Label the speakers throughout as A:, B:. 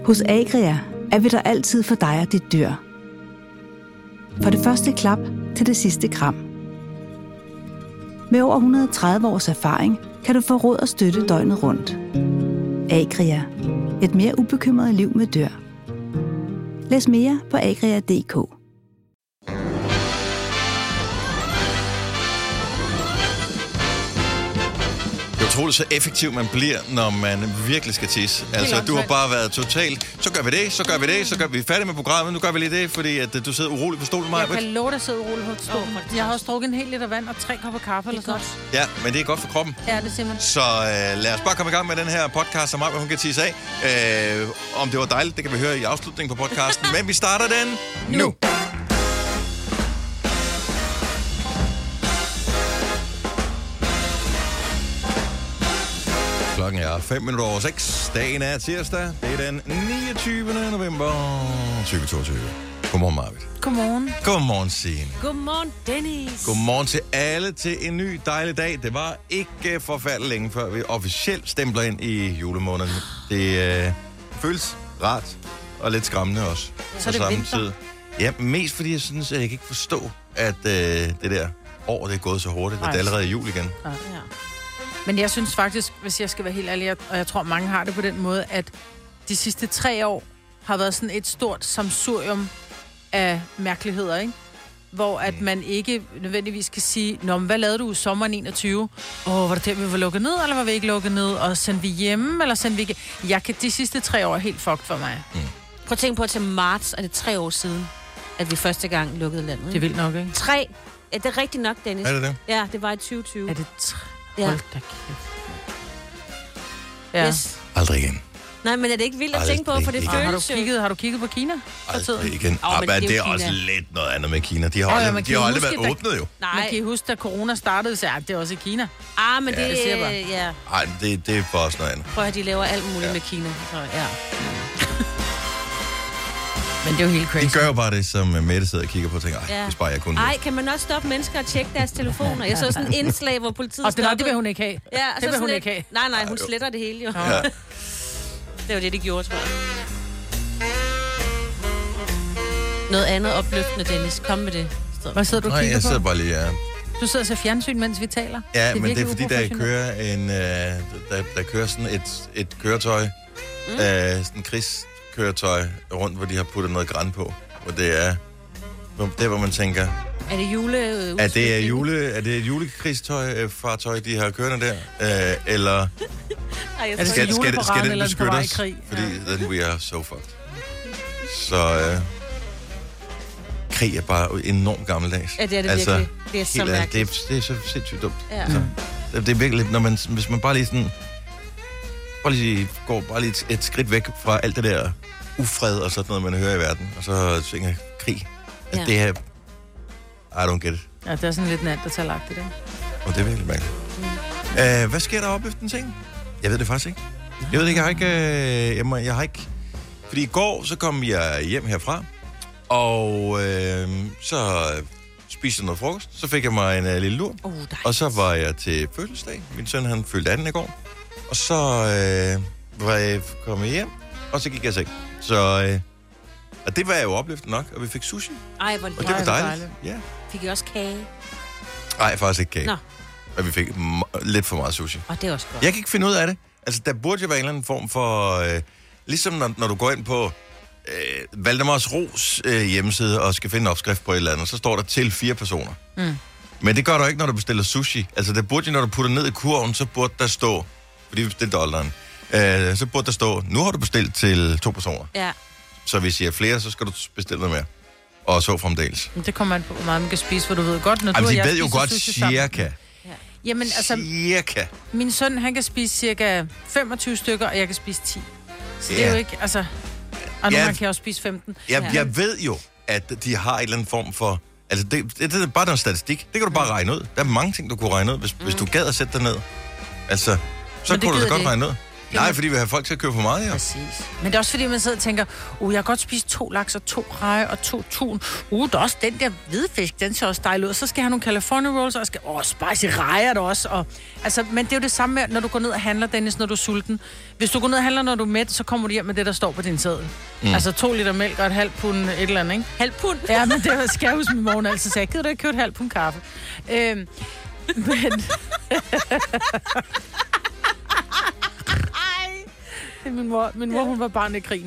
A: Hos Agria er vi der altid for dig og dit dyr. Fra det første klap til det sidste kram. Med over 130 års erfaring kan du få råd og støtte døgnet rundt. Agria. Et mere ubekymret liv med dyr. Læs mere på agria.dk.
B: Det er utroligt så effektiv man bliver, når man virkelig skal tisse. Altså, du har bare været totalt, så gør vi det, så gør vi det, så gør vi færdig med programmet, nu gør vi lige det, fordi at du sidder urolig på stolen, Maja.
C: Jeg kan love dig at sidde urolig på stolen. Jeg har også drukket en hel liter vand og 3 kopper kaffe eller sådan.
B: Ja, men det er godt for kroppen.
C: Ja, det simpelthen.
B: Så lad os bare komme i gang med den her podcast, som Maja, hun kan tisse af. Om det var dejligt, det kan vi høre i afslutningen på podcasten. Men vi starter den nu. Klokken er 5:05. Dagen er tirsdag. Det er den 29. november 2022. Godmorgen, Marvitt.
C: Godmorgen.
B: Godmorgen, Signe.
D: Godmorgen, Dennis.
B: Godmorgen til alle til en ny dejlig dag. Det var ikke forfærdeligt længe, før vi officielt stempler ind i julemåneden. Det føles rart og lidt skræmmende også.
C: Så er det
B: samme
C: vinter.
B: tid. Ja, mest fordi jeg synes, at jeg kan ikke forstå, at det der år det er gået så hurtigt. At det er allerede jul igen.
C: Ja. Men jeg synes faktisk, hvis jeg skal være helt ærlig, og jeg tror mange har det på den måde, at de sidste 3 år har været sådan et stort samsurium af mærkeligheder, ikke? Hvor at man ikke nødvendigvis kan sige, nå, men hvad lavede du i sommeren 21? Var det der, vi var lukket ned, eller var vi ikke lukket ned? Og sendte vi hjemme, eller sendte vi ikke? De sidste 3 år er helt fucked for mig.
D: Prøv at tænke på, at til marts er det 3 år siden, at vi første gang lukkede landet.
C: Det vil nok, ikke?
D: 3. Ja, det er rigtigt nok, Dennis.
B: Er det det?
D: Ja, det var i 2020.
C: Er det 3?
D: Ja.
C: Hold da kæft. Ja.
D: Yes.
B: Aldrig igen.
D: Nej, men er det ikke vildt at tænke på, for det
B: Aldrig
D: føles jo.
C: Har du kigget på Kina?
B: Aldrig igen.
D: men
B: Men
D: det er
B: det
D: jo
B: er også
D: Kina.
B: lidt noget andet med Kina. De har
C: men
B: de har aldrig
C: kan I
B: været
C: huske,
B: åbnet jo.
C: Men kan I huske, da corona startede, så det er også i Kina.
D: Men
B: Ja,
D: det
C: det siger jeg bare.
D: ja.
B: Nej, det er bare også noget andet.
D: Prøv at de laver alt muligt med Kina. Så, ja.
C: Men det er jo helt crazy.
B: De gør jo bare det, som Mette sidder og kigger på og tænker,
D: Ja.
B: hvis bare jeg kunne.
D: Ej, kan man også stoppe mennesker og tjekke deres telefoner? Jeg så sådan en indslag, hvor politiet
C: Og det vil hun ikke have.
D: Ja,
C: Det vil hun ikke have.
D: Nej, hun sletter det hele jo.
B: Ja.
D: Det var det, de gjorde, tror jeg. Noget andet opløftende, Dennis. Kom med det.
C: Hvad sidder du og
B: Nej,
C: kigger
B: jeg sidder
C: på?
B: bare lige...
C: Du sidder og ser fjernsyn, mens vi taler.
B: Ja, men det er
C: virkelig
B: fordi, der
C: uprofessionelt.
B: kører der kører sådan et køretøj, sådan en krigskøretøj rundt, hvor de har puttet noget græn på. Og det er hvor man tænker,
D: Er det jule?
B: er det et julekrigstøj, de har kørende der? Eller
D: Ej,
C: Er det
B: skal
C: juleparade,
B: den
C: eller er den på
B: beskytte
C: vej i
B: os?
C: krig?
B: Fordi then we are so fucked. Så krig er bare enormt gammeldags.
D: Ja, det er det virkelig. Det er så
B: helt
D: mærkeligt.
B: det er så sindssygt dumt.
D: Ja.
B: Altså, det er virkelig, hvis man bare lige sådan... går bare lige et skridt væk fra alt det der ufred og sådan noget, man hører i verden, og så tænker krig. At
D: Ja.
B: det her... I don't get it.
C: Ja, det er sådan lidt neandertalagtigt, ikke?
B: Og det er virkelig mærkeligt. Hvad sker der op efter den ting? Jeg ved det faktisk ikke. Jeg ved det ikke, jeg har ikke... Fordi i går, så kom jeg hjem herfra, og så spiste jeg noget frokost. Så fik jeg mig en lille lur. Og så var jeg til fødselsdag. Min søn, han fyldte 18 i går. Og så var jeg kommet hjem, og så gik jeg i seng. Så... og det var jo opløftende nok, og vi fik sushi.
D: Ej, hvor
B: Og det var dejligt. Ja.
D: Fik I også kage?
B: Nej, faktisk ikke kage.
D: Nå.
B: Og vi fik lidt for meget sushi.
D: Og det er også godt.
B: Jeg kan ikke finde ud af det. Altså, der burde jo være en eller anden form for... ligesom når du går ind på Valdemars Ros hjemmeside og skal finde en opskrift på et eller andet, så står der til 4 personer. Men det gør du ikke, når du bestiller sushi. Altså, der burde jo, når du putter ned i kurven, så burde der stå... Fordi vi bestilte dollaren. Så burde der stå, nu har du bestilt til 2 personer.
D: Ja.
B: Så hvis I er flere, så skal du bestille noget mere. Og så fremdeles.
C: Men det kommer an på, hvor meget man kan spise, for du ved godt, når
B: Jamen,
C: du og
B: de
C: jeg
B: ved jo
C: spiser
B: godt
C: sushi sammen.
B: cirka.
C: Jamen, altså,
B: Cirka.
C: min søn, han kan spise cirka 25 stykker, og jeg kan spise 10. Så det
B: Ja.
C: er jo ikke, altså... Og nogle
B: Ja.
C: gange kan jeg også spise 15.
B: Jeg ved jo, at de har en eller anden form for... Altså, det er bare noget statistik. Det kan du bare regne ud. Der er mange ting, du kunne regne ud, hvis du gad at sætte dig ned. Altså, så
C: Men det
B: kunne du da
C: gider
B: godt
C: de
B: regne ud. Nej, fordi vi har folk til at købe for meget, ja.
C: Præcis. Men det er også fordi, man sidder og tænker, jeg kan godt spise 2 laks og 2 reje og 2 tun. Der er også den der hvidfisk, den ser også dejlig ud. Og så skal jeg have nogle California rolls, og jeg skal, spicy rejer der også. Og, altså, men det er jo det samme med, når du går ned og handler, Dennis, når du er sulten. Hvis du går ned og handler, når du er mæt, så kommer du hjem med det, der står på din seddel. Altså 2 liter mælk og et halvt pund et eller andet, ikke?
D: Halvt pund?
C: Ja, men det skal jeg huske min morgen altid sagde. Gider du ikke købe et halvt pund kaffe? Men... Min mor, hun var barn i krigen.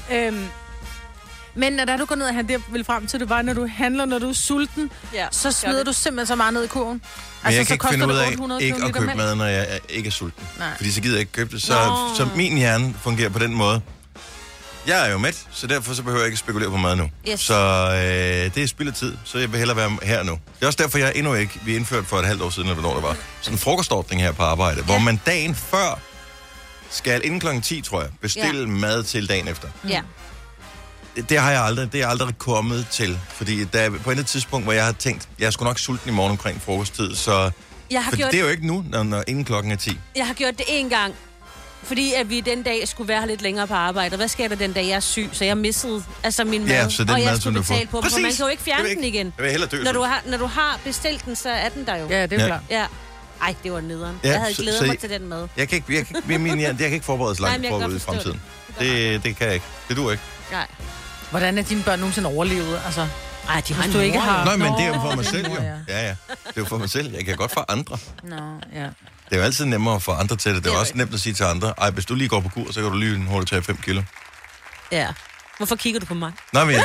C: Men når du går ned og handler, det jeg vil frem til, det var, når du handler, når du er sulten, så smider du simpelthen så meget ned i kurven.
B: Men
C: altså,
B: jeg kan ikke finde ud af ikke at købe
C: mælk.
B: mad, når jeg ikke er sulten.
C: Nej.
B: Fordi så gider jeg ikke købe det. Så min hjerne fungerer på den måde. Jeg er jo mæt, så derfor så behøver jeg ikke spekulere på mad nu.
D: Yes.
B: Så det er spild af tid, så jeg vil hellere være her nu. Det er også derfor, jeg endnu ikke, vi indførte for et halvt år siden, eller hvornår det var, sådan en frokostordning her på arbejde, hvor man dagen før skal inden klokken 10, tror jeg, bestille mad til dagen efter.
D: Ja.
B: Det har jeg aldrig, det er aldrig kommet til, fordi der på et tidspunkt, hvor jeg har tænkt, jeg er sgu nok sulten i morgen omkring frokosttid, så det er jo ikke nu, når inden klokken er 10.
D: Jeg har gjort det én gang, fordi at vi den dag skulle være her lidt længere på arbejde. Og hvad sker der den dag, jeg er syg? Så jeg missede min mad,
B: så den
D: og jeg
B: mad,
D: skulle betale på dem, for man kan jo ikke fjerne den igen.
B: Jeg vil hellere dø.
D: Når du har bestilt den, så er den der jo.
C: Ja, det er klart.
D: Ja. Ej, det var nederen.
B: Ja,
D: jeg havde glædet mig til den mad.
B: Jeg kan ikke forberede så langt forud i fremtiden. Det kan jeg ikke. Det duer ikke.
D: Nej.
C: Hvordan er dine børn nogensinde overlevet? Altså,
D: ej, de har
C: du ikke har...
B: Nej, men det er jo for mig selv, jo. Ja. Det er jo for mig selv. Jeg kan godt få andre.
C: Ja.
B: Det er jo altid nemmere at få andre til det. Det er jo også nemt at sige til andre, hvis du lige går på kur, så kan du lige hurtigt tage 5 kilo.
D: Ja. Hvorfor kigger du på mig?
B: Nej, men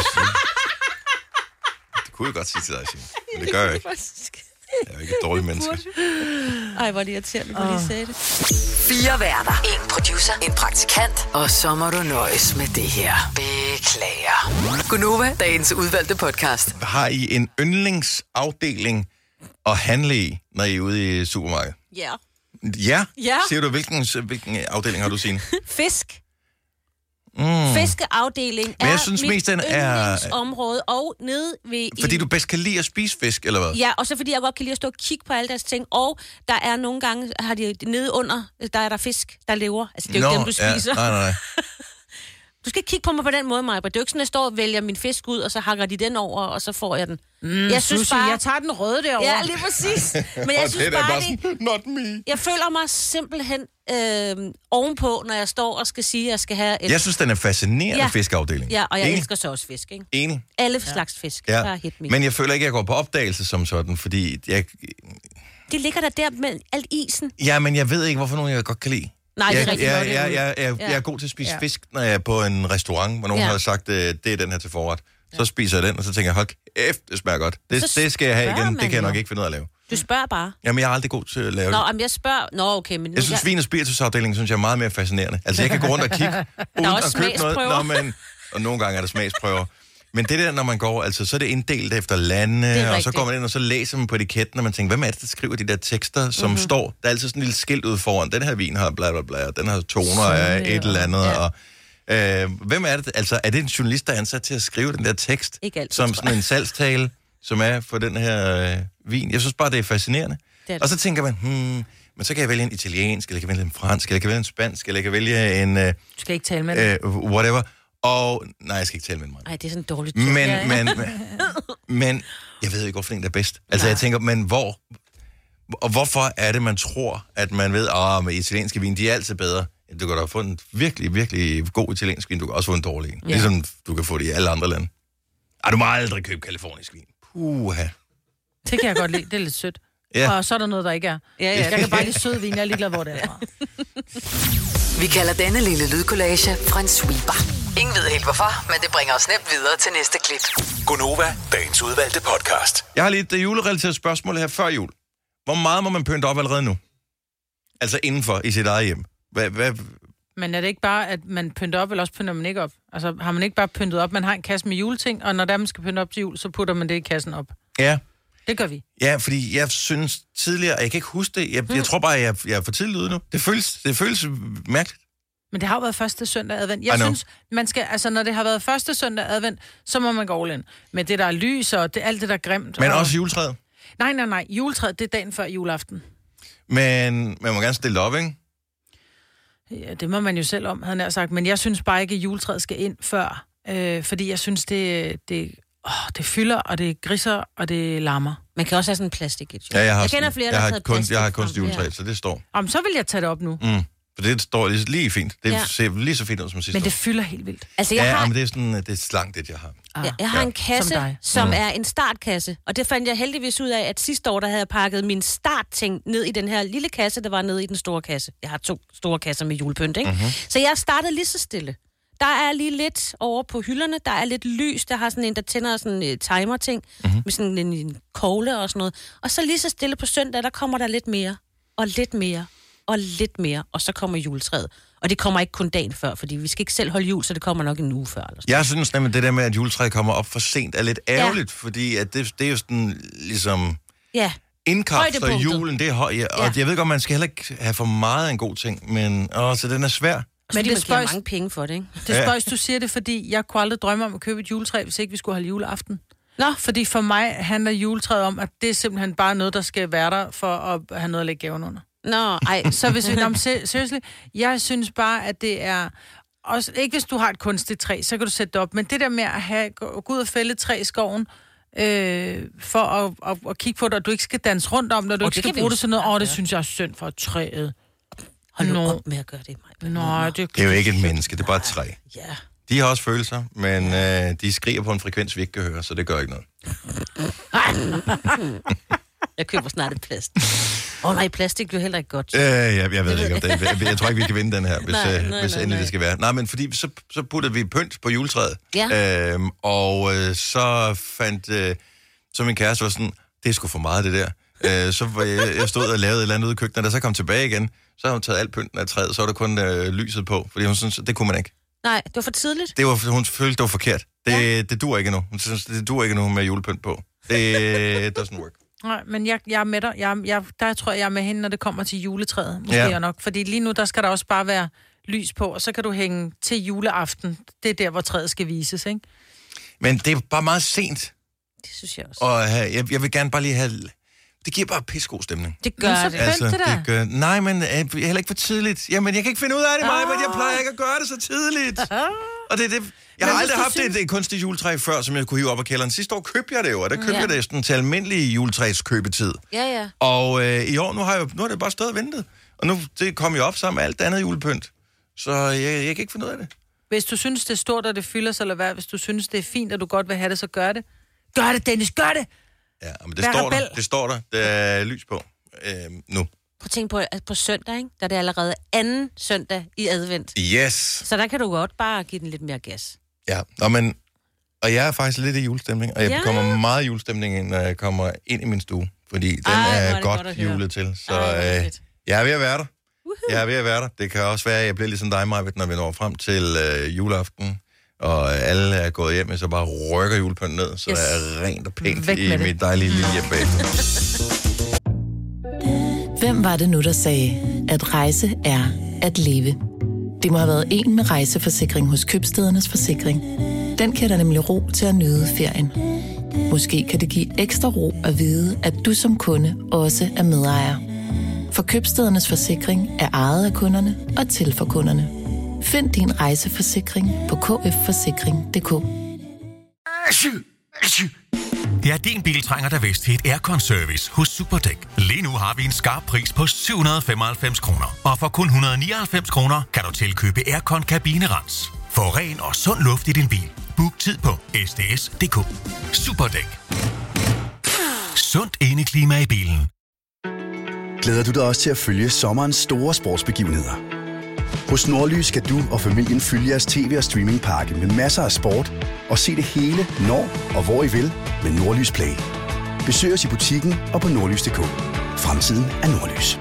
B: det kunne jeg godt sige til dig, Signe. Men det gør jeg ikke. Jeg er jo ikke et dårligt menneske.
D: Ej, hvor er det irriterende, du lige sagde det.
E: 4 værter. 1 producer. 1 praktikant. Og så må du nøjes med det her. Beklager. Gunova, dagens udvalgte podcast.
B: Har I en yndlingsafdeling at handle i, når I er ude i supermarkedet?
D: Ja.
B: Ja?
D: Ja.
B: Siger du, hvilken afdeling har du, Signe?
D: Fisk. Fiskeafdeling
B: men jeg
D: er
B: synes,
D: mit
B: mest den er
D: yndlingsområde, og nede ved...
B: Fordi du bedst kan lide at spise fisk, eller hvad?
D: Ja, og så fordi jeg godt kan lide at stå og kigge på alle deres ting, og der er nogle gange, har de nede under, der er der fisk, der lever. Altså, det er jo ikke dem, du spiser.
B: Nej.
D: Du skal kigge på mig på den måde, Maja. Det er jo ikke sådan, at jeg står og vælger min fisk ud, og så hakker de den over, og så får jeg den. Jeg synes bare...
C: Jeg tager den røde derovre.
D: Ja, lige præcis. Men jeg synes
B: det
D: bare,
B: sådan, not me.
D: jeg føler mig simpelthen ovenpå, når jeg står og skal sige, at jeg skal have
B: Jeg synes, den er fascinerende, fiskeafdeling.
D: Ja, og jeg elsker så også fisk, ikke?
B: Enig.
D: Alle slags fisk.
B: Ja.
D: Bare hit me.
B: Men jeg føler ikke, at jeg går på opdagelse som sådan, fordi jeg...
D: Det ligger der med alt isen.
B: Ja, men jeg ved ikke, hvorfor nogen jeg godt kan lide.
D: Nej, det er rigtigt.
B: Jeg er god til at spise fisk, når jeg er på en restaurant, hvor nogen har sagt, det er den her til forret. Så spiser jeg den, og så tænker jeg, hold kæft, det smager godt. Det skal jeg have igen, det kan jeg nok ikke finde ud af at lave.
D: Du spørger bare.
B: Jamen, jeg er aldrig god til at lave det.
D: Men jeg spørger... okay, men...
B: Jeg synes, vin- og spiritusafdelingen, synes jeg er meget mere fascinerende. Altså, jeg kan gå rundt og kigge, uden at købe noget. Og nogle gange er der smagsprøver. Men det der, når man går, altså, så er det inddelt efter lande, og så går man ind, og så læser man på etiketten, og man tænker, hvem er det, der skriver de der tekster, som står? Der er altid sådan en lille skilt ude foran. Den her vin har bla bla bla, og den har toner af et eller andet, og... hvem er det? Altså, er det en journalist, der er ansat til at skrive den der tekst?
D: Ikke altid,
B: som sådan en salgstale, som er for den her vin? Jeg synes bare, det er fascinerende. Det. Og så tænker man, men så kan jeg vælge en italiensk, eller jeg kan vælge en fransk, eller jeg kan vælge en spansk, eller jeg kan vælge en...
C: Du skal ikke tale med
B: whatever. Og... Nej, jeg skal ikke tale med mig.
D: Nej, det er sådan en dårlig
B: men jeg ved ikke, hvorfor en der er bedst. Altså, jeg tænker, men hvorfor er det, man tror, at man ved, med italienske vin, de er altid bedre. Du kan da få en virkelig, virkelig god italiensk vin. Du kan også få en dårlig en. Ja. Ligesom du kan få det i alle andre lande. Du må aldrig købe kalifornisk vin. Puha.
C: Det kan jeg godt lide. Det er lidt sødt. Ja. Og så er der noget, der ikke er. Ja. Jeg kan bare lide sød vin. Jeg er ligeglad, hvor det er fra.
E: Vi kalder denne lille lydkollage en sweeper. Ingen ved helt hvorfor, men det bringer os nemt videre til næste klip.
F: Gunova, dagens udvalgte podcast.
B: Jeg har lige et julerelateret spørgsmål her før jul. Hvor meget må man pynte op allerede nu? Altså indenfor i sit eget hjem.
C: Men er det ikke bare, at man pynter op, eller også pynter man ikke op? Altså, har man ikke bare pyntet op? Man har en kasse med juleting, og når der man skal pynte op til jul, så putter man det i kassen op.
B: Ja.
C: Det gør vi.
B: Ja, fordi jeg synes tidligere, jeg kan ikke huske det, jeg tror bare, jeg er for tidligt ude nu. Det føles mærkeligt.
C: Men det har jo været første søndag advent. Jeg synes, man skal, altså når det har været første søndag advent, så må man gå all in. Men det der er lys, og alt det der er grimt.
B: Men også juletræet?
C: Nej. Juletræet, det er dagen før juleaften.
B: Men man må gerne stille det op, ikke?
C: Ja, det må man jo selv om, havde jeg sagt. Men jeg synes bare ikke, at juletræet skal ind før. Fordi jeg synes, det fylder, og det griser, og det larmer.
D: Man kan også have sådan en plastik.
B: Ja, jeg
D: kender flere, der har taget plastik.
B: Jeg har kunstig juletræ, så det står.
C: Så vil jeg tage det op nu.
B: For det står lige fint. Det ser lige så fint ud som sidste år.
C: Men det fylder helt vildt.
D: Altså,
B: men det er sådan, det er slankt, det jeg har.
D: Jeg har en kasse, som er en startkasse. Og det fandt jeg heldigvis ud af, at sidste år, der havde jeg pakket min startting ned i den her lille kasse, der var nede i den store kasse. Jeg har 2 store kasser med julepynt, ikke? Så jeg startede lige så stille. Der er lige lidt over på hylderne, der er lidt lys, der har sådan en, der tænder sådan en timer-ting, med sådan en kogle og sådan noget. Og så lige så stille på søndag, der kommer der lidt mere, og lidt mere, og lidt mere, og så kommer juletræet. Og det kommer ikke kun dagen før, fordi vi skal ikke selv holde jul, så det kommer nok en uge før. Eller
B: jeg synes nemlig, det der med, at juletræet kommer op for sent, er lidt ærgerligt, fordi at det er jo sådan ligesom...
D: Ja.
B: Indkapsler julen, det er højt. Og jeg ved godt, man skal heller ikke have for meget af en god ting, men så den er svær.
D: Men det giver mange penge for det, ikke?
C: Det spøjs, du siger det, fordi jeg kunne aldrig drømme om at købe et juletræ, hvis ikke vi skulle holde juleaften. Nå. Fordi for mig handler juletræet om, at det er simpelthen bare noget, der skal være der, for at have noget at lægge gaven under.
D: Nå, ej.
C: Så hvis vi... Seriously, jeg synes bare, at det er... Også, ikke hvis du har et kunstigt træ, så kan du sætte det op. Men det der med at gå ud og fælde et træ i skoven, for at kigge på det, og du ikke skal danse rundt om det, og du ikke skal bruge det sådan noget. Det synes jeg er synd for træet.
D: Hold nu op med at gøre det,
C: Maj.
B: Det er jo ikke et menneske, det er bare et træ.
D: Ja.
B: De har også følelser, men de skriger på en frekvens, vi ikke kan høre, så det gør ikke noget.
D: Jeg køber snart et plastik. Nej, plastik bliver heller ikke godt.
B: Jeg ved ikke, om det. Jeg tror ikke, vi kan vinde den her, hvis endelig det skal være. Nej, men fordi så puttede vi pynt på juletræet. Ja. Så fandt... så min kæreste var sådan, det er sgu for meget, det der. Så var jeg stod og lavede et eller andet ude i køkkenet, og da så kom tilbage igen, så har hun taget alt pynten af træet, så var der kun lyset på, fordi hun synes, det kunne man ikke.
D: Nej, det var for tidligt.
B: Hun følte, det var forkert. Det duer ikke endnu. Hun synes, det duer ikke nu med julepynt på. Det doesn't work.
C: Nej, men jeg er med dig. Der tror jeg er med hende, når det kommer til juletræet. Måske nok. Fordi lige nu, der skal der også bare være lys på, og så kan du hænge til juleaften. Det er der, hvor træet skal vises, ikke?
B: Men det er bare meget sent.
D: Det synes jeg også.
B: Og jeg vil gerne bare lige have... Det giver bare pissegod stemning.
D: Det gør det.
C: Det
B: gør... Nej, men heller ikke for tidligt. Jamen, jeg kan ikke finde ud af det, Maja, men jeg plejer ikke at gøre det så tidligt. Og det er det... Jeg har aldrig haft et kunstigt juletræ før, som jeg kunne hive op af kælderen. Sidste år købte jeg det jo, og der købte jeg det sådan til almindelig juletræskøbetid.
D: Ja.
B: Og i år, nu har det bare stået og ventet. Og nu det kom jo op sammen med alt andet julepynt. Så jeg kan ikke finde ud af det.
C: Hvis du synes, det er stort, og det fylder sig, eller hvad? Hvis du synes, det er fint, og du godt vil have det, så gør det. Gør det, Dennis, gør det!
B: Ja, men det står der. Der er lys på nu.
D: Prøv at tænke på søndag, ikke? Der er det allerede anden søndag i advent.
B: Yes.
D: Så der kan du godt bare give den lidt mere gas.
B: Ja, og jeg er faktisk lidt i julestemning, og jeg kommer meget julestemning ind, når jeg kommer ind i min stue, fordi den er godt julet til. Så jeg er ved at være der. Jeg er ved at være der. Det kan også være, at jeg bliver ligesom dig, Maja, når vi når frem til juleaften, og alle er gået hjem, og så bare rykker julepynten ned, så der er rent og pænt i mit dejlige lille hjem bag.
G: Hvem var det nu, der sagde, at rejse er at leve? Det må have været en med rejseforsikring hos Købstædernes Forsikring. Den kan der nemlig ro til at nyde ferien. Måske kan det give ekstra ro at vide, at du som kunde også er medejer. For Købstædernes Forsikring er ejet af kunderne og til for kunderne. Find din rejseforsikring på kfforsikring.dk.
F: Ja, din bil trænger da vist til et aircon-service hos Superdæk. Lige nu har vi en skarp pris på 795 kroner. Og for kun 199 kroner kan du tilkøbe aircon-kabinerens. Få ren og sund luft i din bil. Book tid på sds.dk. Superdæk. Sundt indeklima i bilen.
H: Glæder du dig også til at følge sommerens store sportsbegivenheder? Hos Nordlys skal du og familien følge jeres tv- og streamingpakke med masser af sport og se det hele, når og hvor I vil med Nordlys Play. Besøg os i butikken og på nordlys.dk. Fremtiden er Nordlys.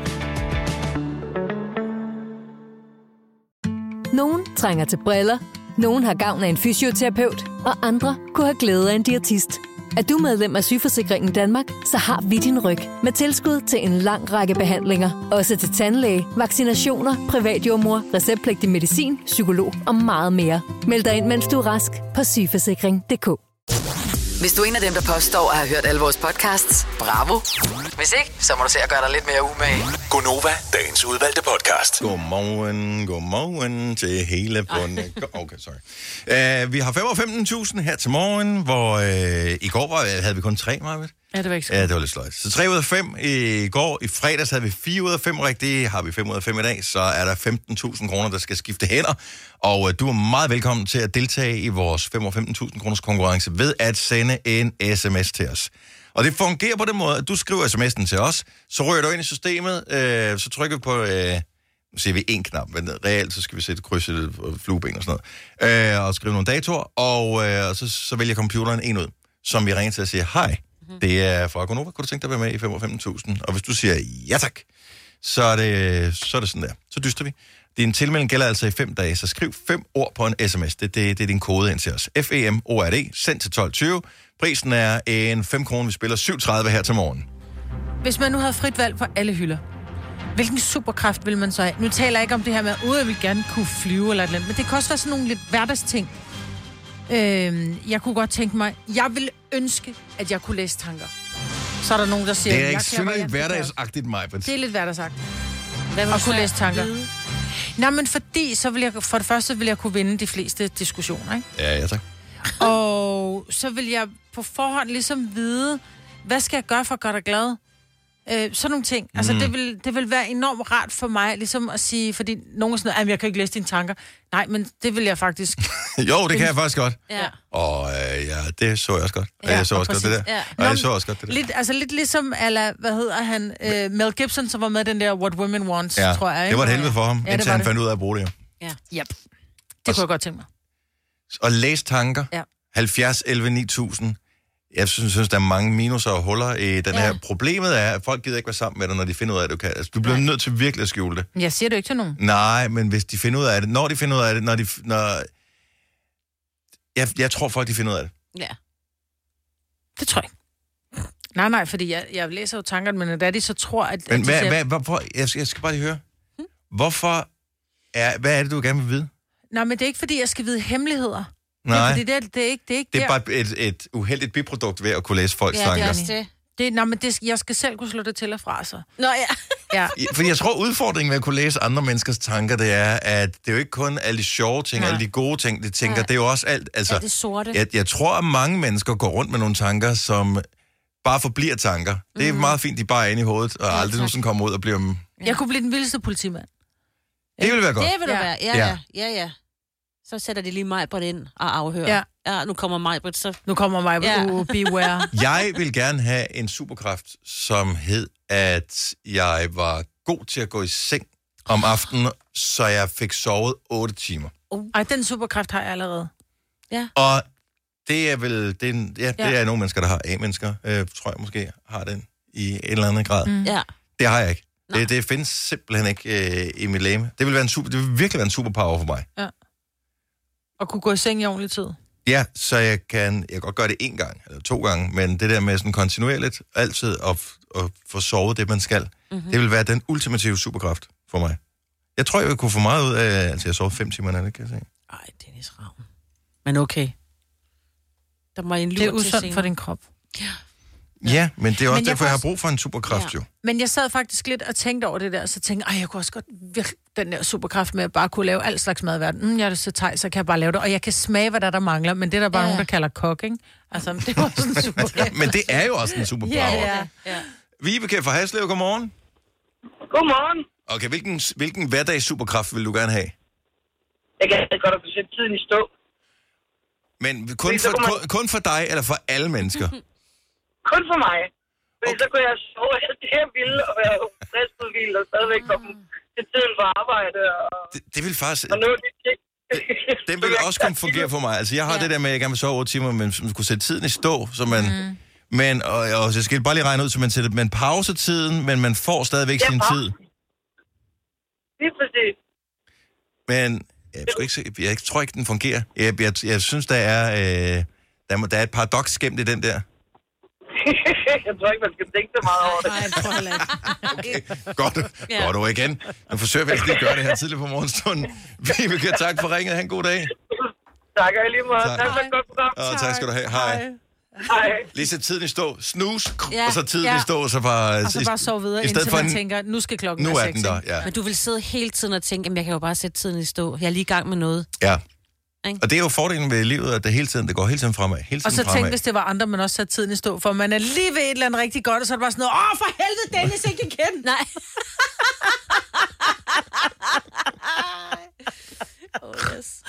I: Nogen trænger til briller, nogen har gavn af en fysioterapeut, og andre kunne have glæde af en diætist. Er du medlem af Sygeforsikringen Danmark, så har vi din ryg med tilskud til en lang række behandlinger. Også til tandlæge, vaccinationer, privatjordmor, receptpligtig medicin, psykolog og meget mere. Meld dig ind, mens du er rask på sygeforsikring.dk.
E: Hvis du er en af dem, der påstår at have hørt alle vores podcasts, bravo. Hvis ikke, så må du se at gøre dig lidt mere umage.
F: Gonova, dagens udvalgte podcast.
B: Godmorgen til hele bunden. Okay, sorry. Vi har 5.15.000 her til morgen, hvor i går havde vi kun 3, Marvind.
C: Ja, det var ikke så.
B: Ja, det var lidt sløjt. Så 3 ud af 5 i går. I fredags havde vi 4 ud af 5 rigtige. Har vi 5 ud af 5 i dag, så er der 15.000 kroner, der skal skifte hænder. Og du er meget velkommen til at deltage i vores 5.15.000 kroners konkurrence ved at sende en sms til os. Og det fungerer på den måde, at du skriver sms'en til os, så rører du ind i systemet, så trykker vi på, nu siger vi en knap, men reelt så skal vi sætte krydset og flueben og sådan noget, og skrive nogle datoer, og så vælger computeren en ud, som vi ringer til og siger, hej, det er fra Gonova, kunne du tænke dig at være med i 5.15.000? Og hvis du siger ja tak, så er det sådan der. Så dyster vi. Din tilmelding gælder altså i 5 dage, så skriv 5 ord på en sms. Det er din kode ind til os. FEMORD, send til 12.20. Prisen er en 5 kroner, vi spiller 7.30 her til morgen.
C: Hvis man nu havde frit valg for alle hylder, hvilken superkraft vil man så have? Nu taler jeg ikke om det her med, at jeg vil gerne kunne flyve eller et eller andet, men det kan også være sådan nogle lidt hverdagsting. Jeg kunne godt tænke mig, jeg ville ønske, at jeg kunne læse tanker. Så er der nogen, der siger...
B: Det er ikke synderligt hverdagsagtigt, Majbert.
C: Det er lidt hverdagsagtigt. At kunne læse tanker. Nej, men fordi, så vil jeg, for det første vil jeg kunne vinde de fleste diskussioner, ikke?
B: Ja, tak.
C: Og så vil jeg på forhånd ligesom vide, hvad skal jeg gøre for at gøre dig glad? Sådan nogle ting. Altså, det vil være enormt rart for mig, ligesom at sige, fordi nogen er sådan, at jeg kan ikke læse dine tanker. Nej, men det vil jeg faktisk.
B: Jo, det kan jeg faktisk godt.
C: Ja.
B: Og det så jeg også godt. Ja, jeg så også godt det der.
C: Ja.
B: Og jeg så også godt det der.
C: Lidt ligesom, hvad hedder han, Mel Gibson, som var med den der What Women Want, tror jeg. Ikke?
B: Det var et helvede for ham, indtil han fandt ud af at bruge det.
C: Ja. Yep. Det kunne jeg godt tænke mig.
B: Og læse tanker.
C: Ja.
B: 70, 11, 9000. Jeg synes, der er mange minuser og huller i den her. Problemet er, at folk gider ikke være sammen med dig, når de finder ud af, at du kan. Altså, du bliver nødt til virkelig at skjule det.
C: Jeg siger det ikke til nogen.
B: Nej, men hvis de finder ud af det, når de finder ud af det, jeg tror folk, de finder ud af det.
D: Ja.
C: Det tror jeg. Nej, fordi jeg læser jo tankerne, men da de så tror, at...
B: Men hvorfor? Jeg skal bare lige høre. Hvorfor hvad er det, du gerne vil vide?
C: Nej, men det er ikke, fordi jeg skal vide hemmeligheder.
B: Nej.
C: Det er ikke
B: det er bare et uheldigt biprodukt ved at kunne læse folks tanker.
D: Ja, det er også det.
C: Jeg skal selv kunne slå det til og fra sig.
D: Nå ja.
B: Fordi jeg tror, udfordringen ved at kunne læse andre menneskers tanker, det er, at det er jo ikke kun alle de sjove ting, alle de gode ting, de tænker. Det er jo også alt. Altså,
D: det sorte.
B: Jeg tror, at mange mennesker går rundt med nogle tanker, som bare forbliver tanker. Det er meget fint, de bare er inde i hovedet, og aldrig nogensinde kommer ud og bliver...
C: Jeg kunne blive den vildeste politimand.
B: Det ville være godt.
D: Det vil du være. Ja. Så sætter de lige Majbrit ind og afhører. Ja, nu kommer Majbrit, så...
C: Nu kommer Majbrit, beware.
B: Jeg vil gerne have en superkraft, som hed, at jeg var god til at gå i seng om aftenen, så jeg fik sovet 8 timer.
C: Ej, den superkraft har jeg allerede. Ja.
B: Og det er vel... Det er nogle mennesker, der har A-mennesker, tror jeg måske, har den i en eller anden grad.
D: Ja.
B: Det har jeg ikke. Det findes simpelthen ikke i mit legeme. Det vil virkelig være en superpower for mig.
C: Ja. Og kunne gå i seng i ordentlig tid.
B: Ja, så jeg kan godt gøre det 1 gang, eller 2 gange, men det der med sådan kontinuerligt, altid at få sovet det, man skal, det vil være den ultimative superkraft for mig. Jeg tror, jeg vil kunne få meget ud af, altså jeg sover 5 timer, det kan jeg se.
D: Ej, Dennis Ravn. Men okay. Der må en lur
C: det er usundt for din krop.
B: Ja, men det er også derfor, jeg har brug for en superkraft, jo.
C: Men jeg sad faktisk lidt og tænkte over det der, så tænkte jeg kunne også godt virkelig den der superkraft med at bare kunne lave alt slags mad i verden. Jeg er så teg, så kan jeg bare lave det, og jeg kan smage, hvad der mangler, men det er der bare nogen, der kalder kok, ikke? Altså, det er også en superkraft.
B: Men det er jo også en superpower.
C: Ja.
B: Vibeke fra Haslev, godmorgen.
J: Godmorgen.
B: Okay, hvilken hverdags superkraft vil du gerne have?
J: Jeg kan godt at kunne sætte tiden i stå.
B: Men kun for dig, eller for alle mennesker?
J: Kun for mig. Fordi så kunne jeg sove alt det her vilde, og være stressudvildt, og stadigvæk komme til tiden for arbejde.
B: Det vil faktisk...
J: Og noget ting.
B: Den vil også kunne fungere for mig. Altså, jeg har det der med, at jeg gerne vil sove 8 timer, men man kunne sætte tiden i stå, så man... Men, og jeg skal bare lige regne ud, så man sætter man pausetiden, men man får stadigvæk sin tid.
J: Lige præcis.
B: Men jeg tror ikke, den fungerer. Jeg synes, der er et paradoks gemt i den der.
J: Jeg tror ikke, man skal tænke så meget over det.
C: Nej, jeg tror heller ikke.
B: Okay, godt ord igen. Nu forsøger vi lige at gøre det her tidligt på morgenstunden. Vibeke, tak for ringet. Ha' en god dag.
J: Tak, og lige måde. Tak for et godt program.
B: Og tak skal du have. Hej. Lige så tiden i stå. Snus,
D: Ja.
B: og så tiden i stå, så bare...
C: Og så bare sove videre, indtil man tænker, nu skal klokken
B: nu
C: være
B: er
C: 6.
B: den der, ja.
D: Men du vil sidde hele tiden og tænke, jamen jeg kan jo bare sætte tiden i stå. Jeg er lige i gang med noget.
B: Ja.
D: Ikke?
B: Og det er jo fordelen ved livet, at det går hele tiden fremad.
C: Og så tænk, hvis det var andre, man også satte tiden i stå, for man er lige ved et eller andet rigtig godt, og så er det bare sådan noget, for helvede, Dennis, ikke igen.
D: Nej. Yes.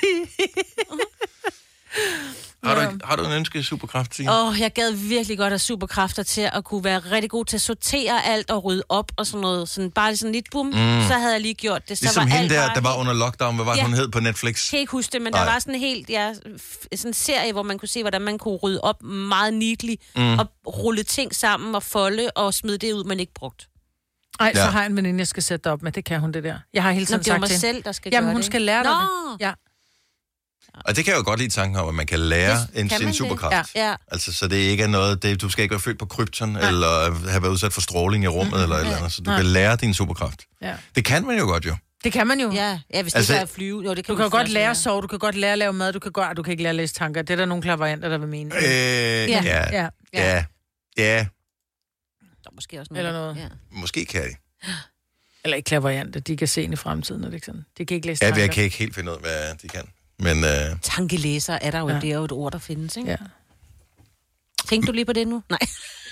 B: Har du en ønske superkraft, Signe?
D: Jeg gad virkelig godt have superkræfter til at kunne være rigtig god til at sortere alt og rydde op og sådan noget. Sådan, bare sådan lidt bum, så havde jeg lige gjort det. Så
B: ligesom
D: var
B: hende
D: alt
B: der var under lockdown. Hvad var hun hed på Netflix?
D: Jeg kan ikke huske det, men der var sådan en helt, sådan en serie, hvor man kunne se, hvordan man kunne rydde op meget neatly og rulle ting sammen og folde og smide det ud, man ikke brugt.
C: Nej, så har jeg en veninde, jeg skal sætte op med. Det kan hun, det der. Jeg har hele tiden sagt
D: mig
C: til
D: selv, der skal
C: jamen,
D: gøre
C: hun
D: det.
C: skal lære dig det. Ja.
B: Og det kan jeg jo godt lide tanken om, at man kan lære sin superkraft.
D: Ja.
B: Altså, så det ikke er noget, du skal ikke være født på krypton, eller have været udsat for stråling i rummet, eller et eller andet. Så du kan lære din superkraft. Ja. Det kan man jo godt, jo.
C: Det kan man jo.
D: Ja, hvis det er at flyve. Jo, det kan
C: du kan godt lære at sove, du kan godt lære at lave mad, du kan ikke lære at læse tanker. Det er der nogle klare varianter, der vil mene.
B: Ja.
D: Der er måske også
C: noget. Eller noget.
D: Ja.
B: Måske kan de.
C: Eller ikke klare varianter, de kan se ind i fremtiden, er det ikke sådan? De kan ikke læse
B: tanker.
C: Ja,
B: jeg kan ikke helt finde ud af, hvad de kan. Men,
D: tankelæser er der jo, det er jo et ord, der findes, ikke?
C: Ja.
D: Tænkte du lige på det nu? Nej.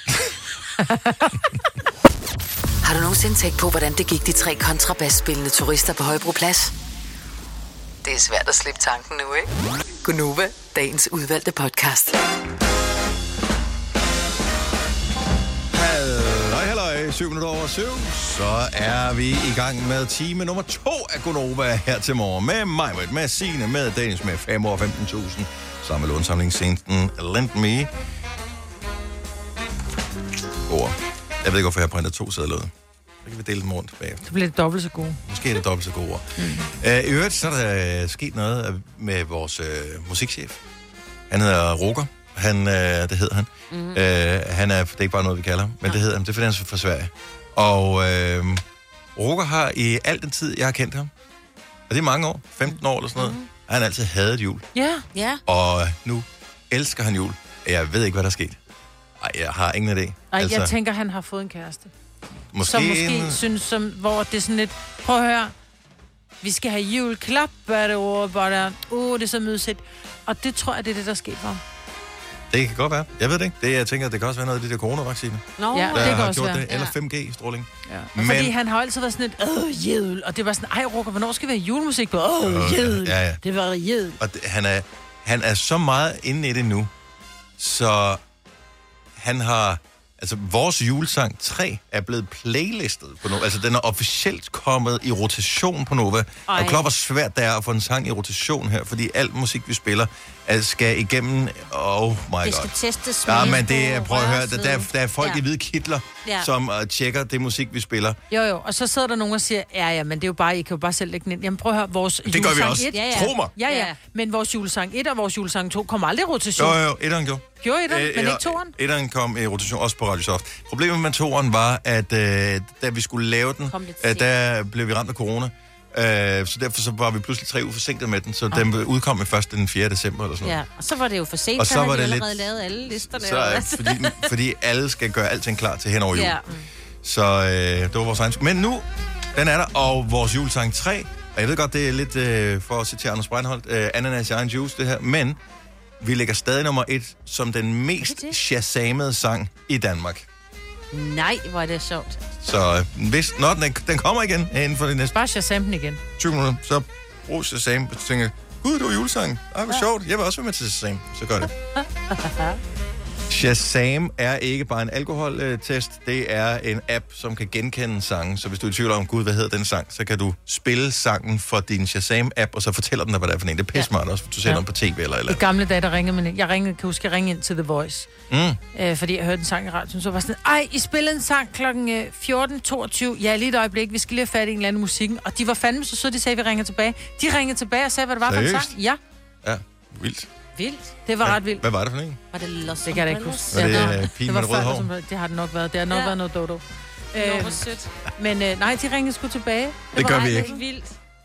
E: Har du nogensinde tænkt på, hvordan det gik de 3 kontrabasspillende turister på Højbroplads? Det er svært at slippe tanken nu, ikke? Gunova, dagens udvalgte podcast.
B: Halløj, 7:07. Så er vi i gang med time nummer 2 af Gunova her til morgen. Med mig, med Signe, med Dennis, med 5 år 15.000. Sammen med lånsamlingstjenesten Lend Me. Ord. Jeg ved ikke, hvorfor jeg har printet 2 sædler ud. Så kan vi dele dem rundt bagefter.
C: Så bliver det dobbelt så gode.
B: Måske er det dobbelt så gode ord. I øvrigt, så er der sket noget med vores musikchef. Han hedder Roger. Det hedder han. Han er, det er ikke bare noget, vi kalder ham, men det hedder han. Det er fordi, han er fra Sverige. Og Roger har i al den tid, jeg har kendt ham, og det er mange år, 15 år eller sådan noget, har han altid hadet jul.
D: Ja.
B: Og nu elsker han jul. Jeg ved ikke, hvad der er sket. Ej, jeg har ingen idé.
C: Jeg tænker, han har fået en kæreste.
B: Måske
C: synes, hvor det er sådan lidt, prøv at høre, vi skal have juleklap, hvad det ord, bare der, det er så mødset. Og det tror jeg, det er det, der sker for ham.
B: Det kan godt være. Jeg ved det ikke. Jeg tænker, det kan også være noget af de der coronavacciner.
C: Ja, det kan også være.
B: Det. Eller 5G-stråling.
C: Ja. Men fordi han har altid været sådan et, jædel. Og det var sådan, Roger, hvornår skal vi have julemusik på? Jædel.
B: Ja.
C: Det var jædel.
B: Og han er så meget inde i det nu, så han har... Altså, vores julesang 3 er blevet playlistet på Nova. Altså, den er officielt kommet i rotation på Nova. Og klart, hvor svært det er at få en sang i rotation her, fordi alt musik, vi spiller, skal igennem... Oh my god.
D: Det skal testes.
B: Ja, men det er, prøv at høre, der er folk i hvide kitler, som tjekker det musik, vi spiller.
C: Jo, og så sidder der nogen og siger, ja, men det er jo bare, I kan jo bare selv lægge den ind. Jamen, prøv at høre, vores
B: det gør vi også.
C: 1,
B: tro mig.
C: Ja, men vores julesang 1 og vores julesang 2 kommer aldrig i rotation.
B: Jo, etteren gjorde.
C: Gjorde etteren, men ikke toeren?
B: Etteren kom i rotation, også på Radio Soft. Problemet med toeren var, at da vi skulle lave den, der blev vi ramt af corona. Så derfor så var vi pludselig 3 uger forsinket med den, så den udkom først den 4. december eller sådan noget.
D: Ja, og så var det jo for sent,
B: og så var
D: de
B: det
D: allerede lavet alle listerne.
B: Så, fordi alle skal gøre alting klar til hen over jul.
D: Ja.
B: Så det var vores egen. Men nu, den er der, og vores julesang 3, og jeg ved godt, det er lidt for at citere Anders Breinholt, ananas i egen juice, det her, men vi ligger stadig nummer 1 som den mest shazamede sang i Danmark.
D: Nej, hvor er det sjovt.
B: Så hvis den kommer igen inden for det næste...
C: Bare Shazam den igen.
B: 20 minutter, så brug Shazam, og tænker, gud, det var julesangen. Hvor sjovt, jeg vil også være med til Shazam. Så gør det. Shazam er ikke bare en alkoholtest, det er en app, som kan genkende sangen. Så hvis du er i tvivl om, gud, hvad hedder den sang, så kan du spille sangen for din Shazam-app, og så fortæller den dig, hvad det er for en. Det er pissmart også, hvis du ser den på tv eller.
C: I gamle dage, der ringede man. Jeg ringede ind til The Voice. Fordi jeg hørte en sang i radioen, så var sådan, I spillede en sang klokken 14.22. Ja, lige et øjeblik, vi skal lige have fat i en eller anden musikken. Og de var fandme så søde, de sagde, vi ringer tilbage. De ringede tilbage og sagde, hvad det var for en sang. Ja.
B: Ja, vildt.
C: Det var ret vildt.
B: Hvad var det for en?
D: Var det Los
C: Det kan jeg da ikke huske.
B: Var det pigen med rød hår?
C: Det har det nok været. Det har nok været noget dodo.
D: Hvor sødt.
C: Men nej, de ringede sgu tilbage.
B: Det gør vi ikke.
D: Vildt.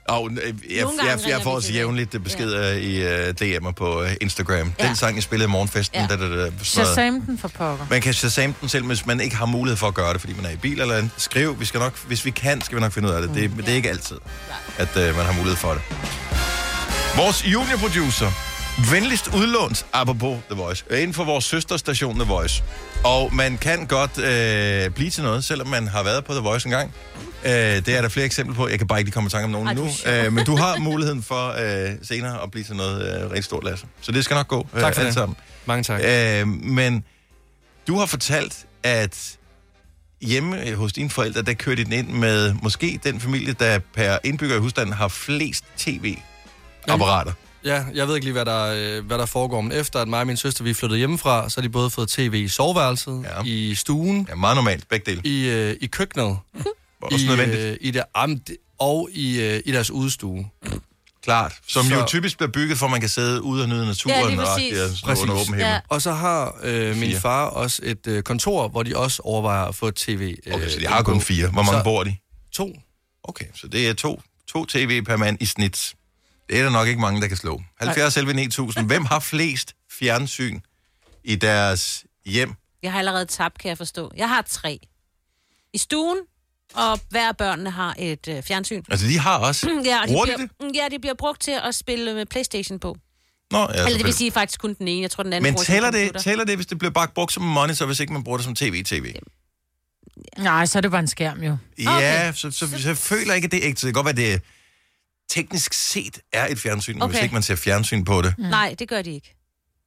B: Jeg får også jævnligt beskeder i DM'er på Instagram.
D: Ja.
B: Den sang, jeg spillede i morgenfesten.
D: Ja.
C: Shazam den for pokker.
B: Man kan Shazam den selv, hvis man ikke har mulighed for at gøre det, fordi man er i bil eller andet. Skriv, hvis vi kan, skal vi nok finde ud af det. Men det er ikke altid, at man har mulighed for det. Vores juniorproducer, venligst udlånt, apropos The Voice, inden for vores søsterstation The Voice. Og man kan godt blive til noget, selvom man har været på The Voice en gang. Det er der flere eksempler på. Jeg kan bare ikke komme i tanke om nogen nu. Men du har muligheden for senere at blive til noget rigtig stort, Lasse. Så det skal nok gå.
K: Tak for det.
B: Sammen.
K: Mange tak.
B: Men du har fortalt, at hjemme hos dine forældre, der kørte den ind med måske den familie, der per indbygger i husstanden har flest tv-apparater.
K: Ja, jeg ved ikke lige, hvad der foregår, men efter at mig og min søster, vi flyttede hjemmefra, så har de både fået tv i soveværelset, i stuen.
B: Ja, meget normalt, begge dele.
K: I køkkenet.
B: Også nødvendigt.
K: Og i deres udstue.
B: Klart. Som jo typisk bliver bygget, for man kan sidde ude og nyde naturen og under åben himmel.
K: Ja. Og så har min far også et kontor, hvor de også overvejer at få et tv.
B: Okay, så de har kun 4. Hvor mange bor de?
K: 2.
B: Okay, så det er 2 tv per mand i snit. Det er der nok ikke mange, der kan slå. 70-9000. Hvem har flest fjernsyn i deres hjem?
D: Jeg har allerede tabt, kan jeg forstå. Jeg har 3. I stuen, og hver af børnene har et fjernsyn.
B: Altså, de har også?
D: De bliver brugt til at spille med PlayStation på.
B: Eller
D: det vil sige faktisk kun den ene. Jeg tror, den anden
B: men tæller det, hvis det bliver bare brugt som monitor, hvis ikke man bruger det som tv?
C: Nej, så er det bare en skærm jo.
B: Ja, så jeg føler ikke, at det er ægte. Det kan godt være, det teknisk set er et fjernsyn, men hvis ikke man ser fjernsyn på det.
D: Nej, det gør de ikke.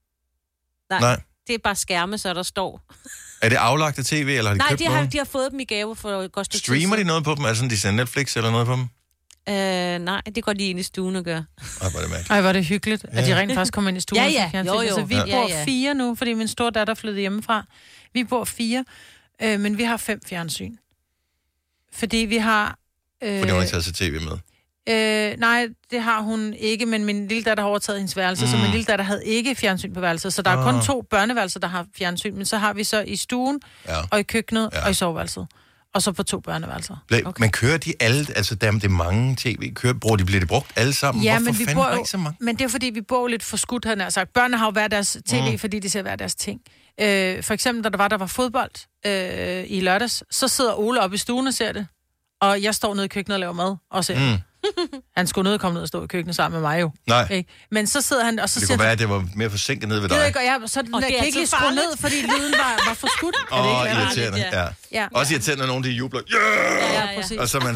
D: Nej. Det er bare skærme, så der står.
B: Er det aflagte tv, eller har de købt noget?
D: Nej, de har fået dem i gave for et godt stykke tid.
B: Streamer de noget på dem? Altså, de ser Netflix eller noget på dem?
D: Nej, det går de ind i stuen og gør.
C: Ej, var det hyggeligt, at de rent faktisk kommer ind i stuen.
D: Jo.
C: Så vi bor 4 nu, fordi min store datter flyttede hjemmefra. Vi bor 4, men vi har 5 fjernsyn. Fordi vi har...
B: Fordi hun ikke tager sig tv med?
C: Nej, det har hun ikke, men min lille datter har overtaget hendes værelse, så min lille datter havde ikke fjernsyn på værelset. Så der er kun 2 børneværelser, der har fjernsyn, men så har vi så i stuen, og i køkkenet, og i soveværelset. Og så på 2 børneværelser.
B: Okay. Men kører de alle, altså der er mange tv, bliver de brugt alle sammen?
C: Ja,
B: hvorfor
C: men vi
B: bor ikke så mange?
C: Men det er fordi, vi bor lidt for skudt, han har sagt. Børnene har jo hver deres tv, fordi de ser hver deres ting. For eksempel, da der var fodbold i lørdags, så sidder Ole oppe i stuen og ser det. Og jeg står nede i køkkenet og laver mad og ser det. Han skulle komme ned og stå i køkkenet sammen med mig jo.
B: Nej.
C: Ikke? Men så sidder han, og så
B: det
C: siger
B: kunne være, at det var mere forsinket ned ved dig.
C: Det ikke, og så kan ikke lige skrue ned, fordi lyden var for skudt.
B: Irriterende, ja. Også irriterende, når nogen de jubler.
C: Ja, præcis.
B: Og så man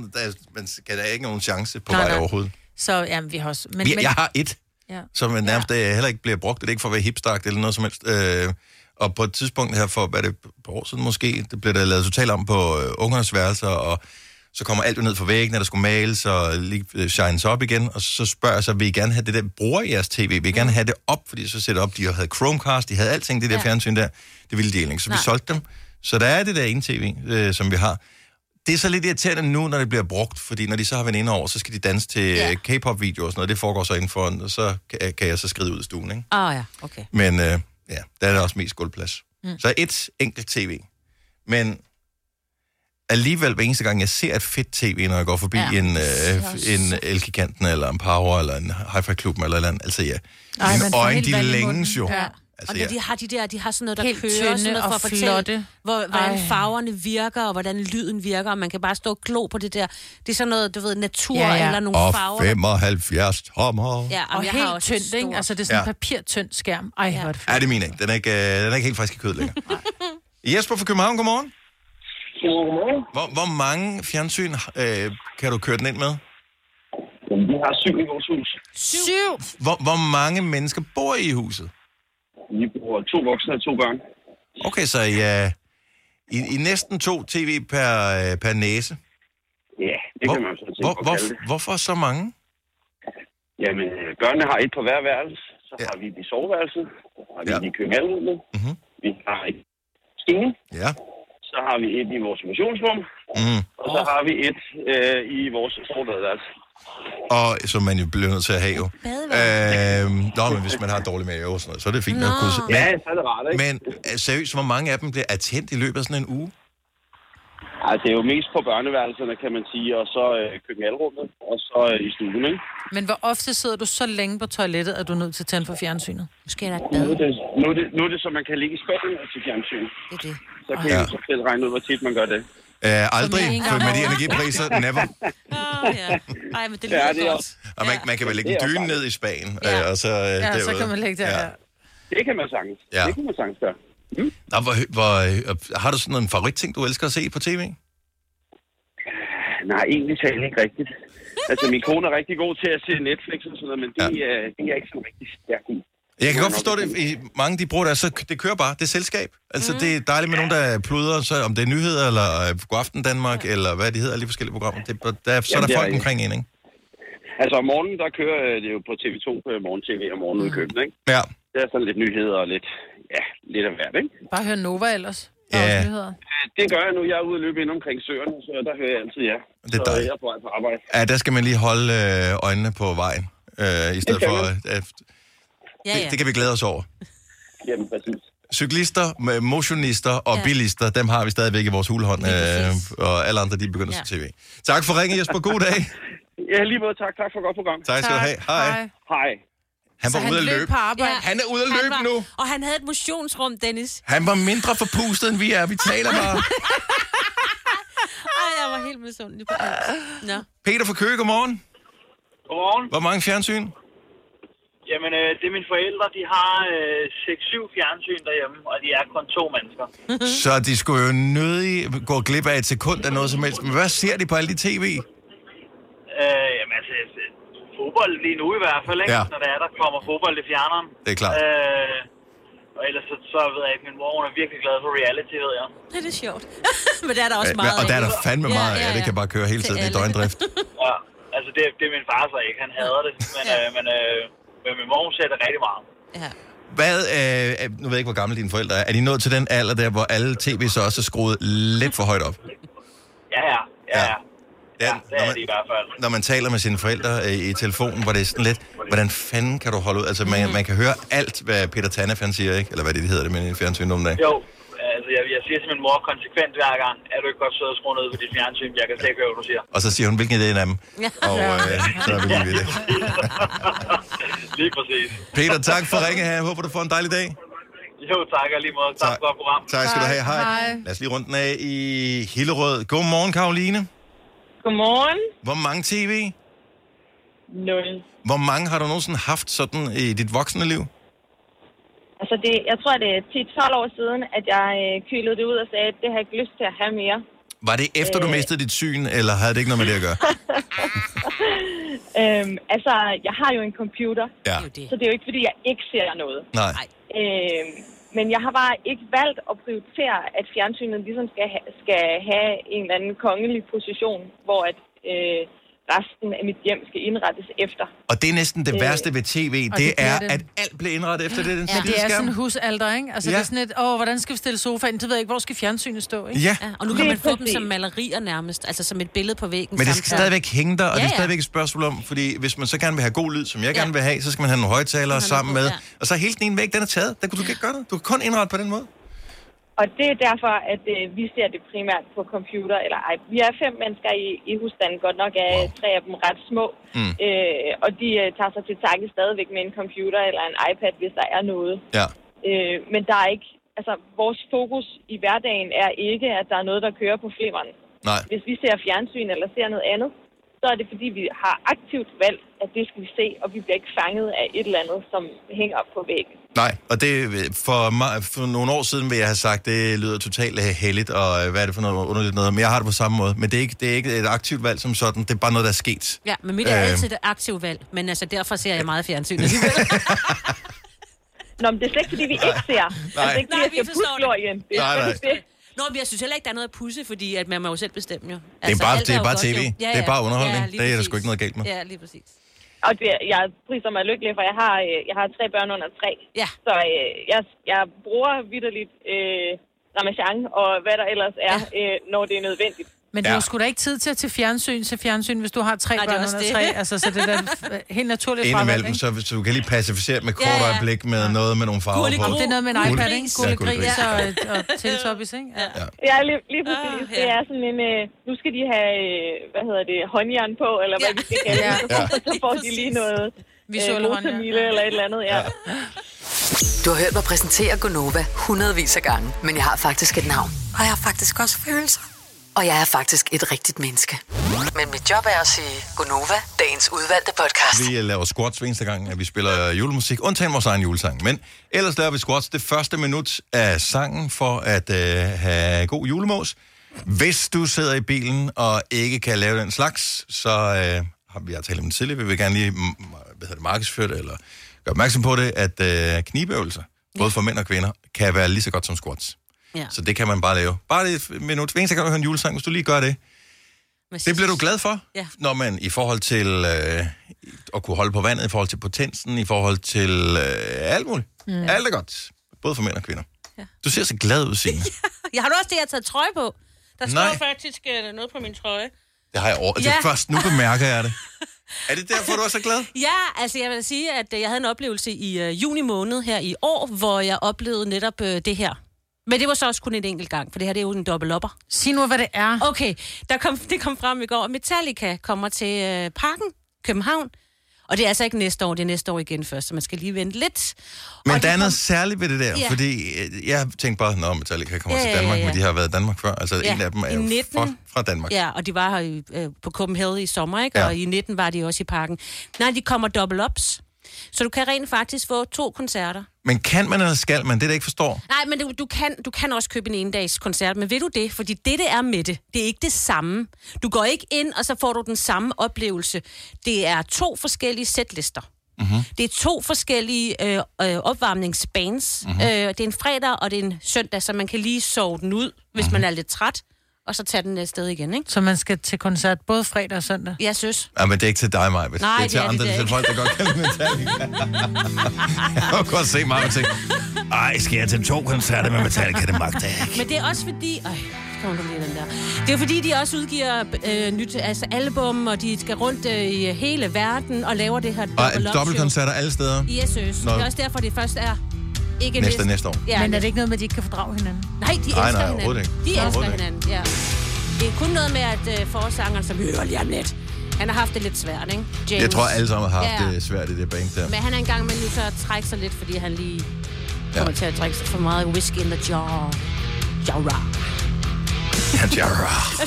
B: skal der ikke nogen chance på vej overhovedet.
C: Så jamen, vi har også...
B: Jeg har et, som nærmest heller ikke bliver brugt. Det er ikke for at være hipstagt eller noget som helst. Og på et tidspunkt her for, hvad det på år siden måske, det blev der lavet totalt om på ungernes værelser, og så kommer alt ned fra væggen, der skulle males og lige shines op igen, og så spørger jeg så, vil I gerne have det der, bruger jeres tv? Vil I gerne have det op? Fordi så sætter op, de havde Chromecast, de havde alting, det der fjernsyn der, det ville de ikke, så vi solgte dem. Så der er det der ene tv, som vi har. Det er så lidt irriterende nu, når det bliver brugt, fordi når de så har været inde over, så skal de danse til K-pop-videoer og sådan noget, det foregår så indenfor, og så kan jeg så skride ud af stuen, ikke?
D: Ja, okay.
B: Men der er der også mest gulvplads. Så et enkelt tv. Men alligevel hver eneste gang, jeg ser et fedt tv, når jeg går forbi en Elgiganten, eller en Power, eller en Hi-Fi-klubben, eller andet, altså mine øjne, de længes jo. Ja.
D: Altså, og de har sådan noget, der
C: helt
D: kører, sådan noget for at fortælle,
C: flotte.
D: Hvordan farverne virker, og hvordan lyden virker, og man kan bare stå og glo på det der. Det er sådan noget, du ved, natur eller nogle farver.
B: Og 75 tommer.
D: Ja,
C: og helt har tyndt, ikke? Altså, det er sådan en papirtynd skærm. Ej, hvor er det fedt.
B: Ja, det er min ikke. Den er ikke helt frisk i kød længere. Jesper fra København, godmorgen.
L: Godmorgen.
B: Hvor mange fjernsyn kan du køre den ind med?
L: Vi har 7 i vores hus.
C: 7?
B: Hvor mange mennesker bor I huset?
L: Vi bor 2 voksne og 2 børn.
B: Okay, så I næsten 2 tv per næse?
L: Ja, det kan man så sige.
B: Hvorfor så mange?
L: Jamen, børnene har et på hver værelse. Så har vi det soveværelset. Så har vi det køkkenalrummet. Vi har et stuen.
B: Ja.
L: Så har vi et i vores motionsrum. Og så har vi et i vores soveværelse.
B: Og som man jo bliver nødt til at have jo. Men hvis man har dårlig mave og sådan noget, så er det fint at kunne...
L: Ja, så er det rart, ikke?
B: Men seriøst, hvor mange af dem bliver tændt i løbet af sådan en uge?
L: Altså, det er jo mest på børneværelserne, kan man sige, og så køkkenalrummet, og så i stuen, ikke?
C: Men hvor ofte sidder du så længe på toilettet, at du er nødt til at tænde for fjernsynet?
D: Måske er der et bad.
L: Nu er det, så man kan ligge i spanden til fjernsyn.
D: Det er det.
L: Så kan jeg så selv regne ud, hvor tit man gør det.
B: Aldrig, for med de energipriser, never.
D: Ej, men det lyder godt.
B: Og man kan vel lægge en dyne ned i Spagen, og så...
C: så kan man lægge det her.
L: Det kan man sagtens. Ja. Det kan man sagtens gøre.
B: Har du sådan en favoritting, du elsker at se på tv?
L: Nej, egentlig talt ikke rigtigt. Altså, min kone er rigtig god til at se Netflix og sådan noget, men det er ikke så rigtig stærkt i.
B: Jeg kan godt forstå det. Mange de bruger det, så det kører bare. Det er selskab. Altså, det er dejligt med nogen, der pludrer, så om det er nyheder, eller Godaften Danmark, eller hvad de hedder, alle de forskellige programmer. Så er der folk omkring en, ikke?
L: Altså, om morgenen, der kører det jo på TV2 på morgen-tv og morgen ude i køben, ikke?
B: Ja.
L: Det er sådan lidt nyheder og lidt af hvert, ikke?
C: Bare hør Nova ellers.
B: Ja.
L: Det gør jeg nu. Jeg er ude og løbe ind omkring søerne, så der hører jeg altid
B: Det er dejligt.
L: Jeg er på vej på arbejde.
B: Ja, der skal man lige holde øjnene på vejen, i stedet for... Det kan vi glæde os over.
L: Jamen, præcis.
B: Cyklister, motionister og bilister, dem har vi stadigvæk i vores hulehånd, og alle andre, de begynder at se tv. Tak for ringen, Jesper. God dag.
L: Ja, lige måde. Tak for et godt program.
B: Tak skal du have.
L: Hej.
B: Han var ude at løbe. Han er ude at løbe nu.
D: Og han havde et motionsrum, Dennis.
B: Han var mindre forpustet, end vi er. Vi taler bare.
D: Ej, jeg var helt misundelig på alt. Nå.
B: Peter fra Køge, godmorgen.
M: Godmorgen.
B: Hvor mange fjernsyn?
M: Jamen, det er mine forældre. De har 6-7 fjernsyn derhjemme, og de er kun 2 mennesker.
B: Så de skulle jo nødig gå glip af et sekund af noget som helst. Men hvad ser de på alle de tv?
M: Jamen, altså, fodbold lige nu i hvert fald, ikke?
B: Ja.
M: Når der kommer fodbold i fjerneren.
B: Det er klart.
M: Og ellers så ved jeg ikke, min mor er virkelig glad for reality, ved jeg.
D: Det er sjovt. Men der er der også meget
B: og der er der fandme meget af. Det kan bare køre hele tiden. Det er døgndrift.
M: Ja, altså det er min far så ikke. Han hader det. Men min mor ser det rigtig meget.
D: Ja.
B: Hvad, nu ved jeg ikke, hvor gamle dine forældre er. Er de nået til den alder der, hvor alle tv så også er skruet lidt for højt op?
M: Ja. Ja, det er det i hvert fald.
B: Når man taler med sine forældre i telefonen, hvor det er sådan lidt, hvordan fanden kan du holde ud? Altså, man kan høre alt, hvad Peter Tanef han siger, ikke? Eller hvad det hedder det med fjernsyn nogle dage.
M: Jo, altså jeg siger til min mor konsekvent hver gang, er du ikke godt sød at skrue ned på dit fjernsyn? Jeg kan slet ikke høre, hvad du siger.
B: Og så siger hun, hvilken idé er dem? Og så er vi lige ved det.
M: Lige præcis.
B: Peter, tak for ringe her. Jeg håber, du får en dejlig dag.
M: Jo, tak lige måde. Tak for program.
B: Tak skal du have. Hej. Lad os lige rundt den af i Hillerød. Godmorgen, Karoline.
N: Godmorgen.
B: Hvor mange tv?
N: 0.
B: Hvor mange har du nogensinde haft sådan i dit voksne liv?
N: Altså jeg tror, det er 10-12 år siden, at jeg kylede det ud og sagde, at det har jeg ikke lyst til at have mere.
B: Var det efter du mistede dit syn, eller havde det ikke noget med det at gøre?
N: Altså, jeg har jo en computer, så det er jo ikke, fordi jeg ikke ser noget.
B: Nej.
N: Men jeg har bare ikke valgt at prioritere, at fjernsynet ligesom skal have en eller anden kongelig position, hvor at resten af mit hjem skal indrettes efter.
B: Og det er næsten det værste ved tv, det er, at alt bliver indrettet efter det.
C: Det er sådan en husalder, ikke? Altså det er sådan et, hvordan skal vi stille sofaen? Det ved jeg ikke, hvor skal fjernsynet stå, ikke?
B: Ja.
D: Og nu kan man få dem som malerier nærmest, altså som et billede på væggen.
B: Men det skal stadigvæk hænge der, og det er stadigvæk et spørgsmål om, fordi hvis man så gerne vil have god lyd, som jeg gerne vil have, så skal man have nogle højtalere sammen med. Og så hele den ene væg, den er taget. Der kunne du ikke gøre det. Du kan kun indrette på den måde.
N: Og det er derfor, at vi ser det primært på computer eller iPad. Vi er 5 mennesker i husstanden, godt nok er 3 af dem ret små. Og de tager sig til takke stadigvæk med en computer eller en iPad, hvis der er noget.
B: Ja.
N: Men der er ikke, altså vores fokus i hverdagen er ikke, at der er noget, der kører på flimmeren.
B: Nej.
N: Hvis vi ser fjernsyn eller ser noget andet, så er det fordi, vi har aktivt valgt, at det skal vi se, og vi bliver ikke fanget af et eller andet, som hænger op på væggen.
B: Nej, og det for nogle år siden vil jeg have sagt, det lyder totalt heldigt, og hvad er det for noget underligt noget, men jeg har det på samme måde. Men det er ikke et aktivt valg som sådan, det er bare noget, der er sket.
D: Ja, men mit er altid et aktivt valg, men altså derfor ser jeg meget fjernsyn.
N: Nå, men det er slet ikke, fordi vi ikke ser. Altså, det er ikke, fordi jeg skal putte glorien.
B: Nej.
D: Nå, men jeg synes heller ikke, der er noget at pusse, fordi at man må jo selv bestemme jo.
B: Altså, det er bare tv. Det er bare underholdning. Det er der sgu ikke noget galt med.
D: Ja, lige præcis.
N: Og jeg priser mig lykkelig, for jeg har 3 børn under 3.
D: Ja.
N: Så jeg bruger vitterligt Ramachan og hvad der ellers er, når det er nødvendigt.
C: Men du har sgu da ikke tid til at til fjernsyn, hvis du har 3 børn under 3. Altså, så det er helt naturligt
B: fravalg, ikke? Så du kan lige pacificere med kort øjeblik med noget med nogle farver på.
C: Det er noget med en iPad, ikke? Gullegris og Teletubbies, ikke?
N: Ja, lige præcis. Det er sådan en... Nu skal de have, håndjern på, eller hvad vi skal kalde det. Så får de lige noget rosamille eller et eller andet,
E: Du har hørt mig præsentere Gonova hundredvis af gange, men jeg har faktisk et navn. Og jeg har faktisk også følelser. Og jeg er faktisk et rigtigt menneske. Men mit job er at sige Gonova, dagens udvalgte podcast.
B: Vi laver squats hver eneste gang, at vi spiller julemusik, undtagen vores egen julesang. Men ellers laver vi squats det første minut af sangen for at have god julemås. Hvis du sidder i bilen og ikke kan lave den slags, så har vi talt om det tidligere. Vi vil gerne lige markedsføre det, eller gøre opmærksom på det, at knibeøvelser, både for mænd og kvinder, kan være lige så godt som squats. Ja. Så det kan man bare lave. Bare et minut. Hver eneste gang du hører en julesang, hvis du lige gør det. Det bliver du glad for, når man i forhold til at kunne holde på vandet, i forhold til potensen, i forhold til alt muligt. Alt er godt. Både for mænd og kvinder. Ja. Du ser så glad ud, Signe.
D: Jeg har du også det, jeg har taget trøje på? Der står faktisk noget på min trøje.
B: Det har jeg over. Det er først nu bemærker jeg det. Er det derfor, du er så glad?
D: Ja, altså jeg vil sige, at jeg havde en oplevelse i juni måned her i år, hvor jeg oplevede netop det her. Men det var så også kun en enkelt gang, for det her det er jo en dobbelt-lopper.
C: Sig nu, hvad det er.
D: Okay, det kom frem i går. Metallica kommer til Parken, København. Og det er altså ikke næste år, det er næste år igen først, så man skal lige vente lidt.
B: Men og der er noget særligt ved det der, fordi jeg tænkte bare, at Metallica kommer til Danmark, men de har været i Danmark før. Altså en af dem er jo 19, fra Danmark.
D: Ja, og de var her på Copenhagen i sommer, ikke? Og i 19 var de også i Parken. Nej, de kommer double-ups. Så du kan rent faktisk få 2 koncerter.
B: Men kan man eller skal man? Det der ikke forstår.
D: Nej, men du kan også købe en endags koncert. Men ved du det? Fordi det er med det. Det er ikke det samme. Du går ikke ind, og så får du den samme oplevelse. Det er 2 forskellige sætlister. Mm-hmm. Det er 2 forskellige opvarmningsbands. Mm-hmm. Det er en fredag, og det er en søndag, så man kan lige sove den ud, hvis man er lidt træt. Og så tage den et sted igen, ikke?
C: Så man skal til koncert både fredag og søndag?
D: Jeg synes.
B: Ja, men det er ikke til dig, Maja. Det er til andre, det er folk, der godt kan Metallica. Jeg kan godt se mig og tænke, skal jeg til 2 koncerter med Metallica, det magter jeg ikke.
D: Men det er også fordi... kommer du lige den der. Det er fordi, de også udgiver nyt album, og de skal rundt i hele verden og laver det her
B: dobbeltkoncerter alle steder?
D: Yes, det er også derfor, det først er... Ikke
B: næste år.
C: Ja, men er det ikke noget med, at de ikke kan fordrage hinanden?
D: Nej, de elsker hinanden.
B: Ikke.
D: De elsker hinanden, ja. Det er kun noget med, at forsangeren, som vi hører lige om lidt, han har haft det lidt svært, ikke? James.
B: Jeg tror, alle sammen har haft det svært i det band der.
D: Men han er engang med lige så at trække sig lidt, fordi han lige kommer til at drikke sig for meget whisky in the jar. Jarrah.
B: Ja, jarrah.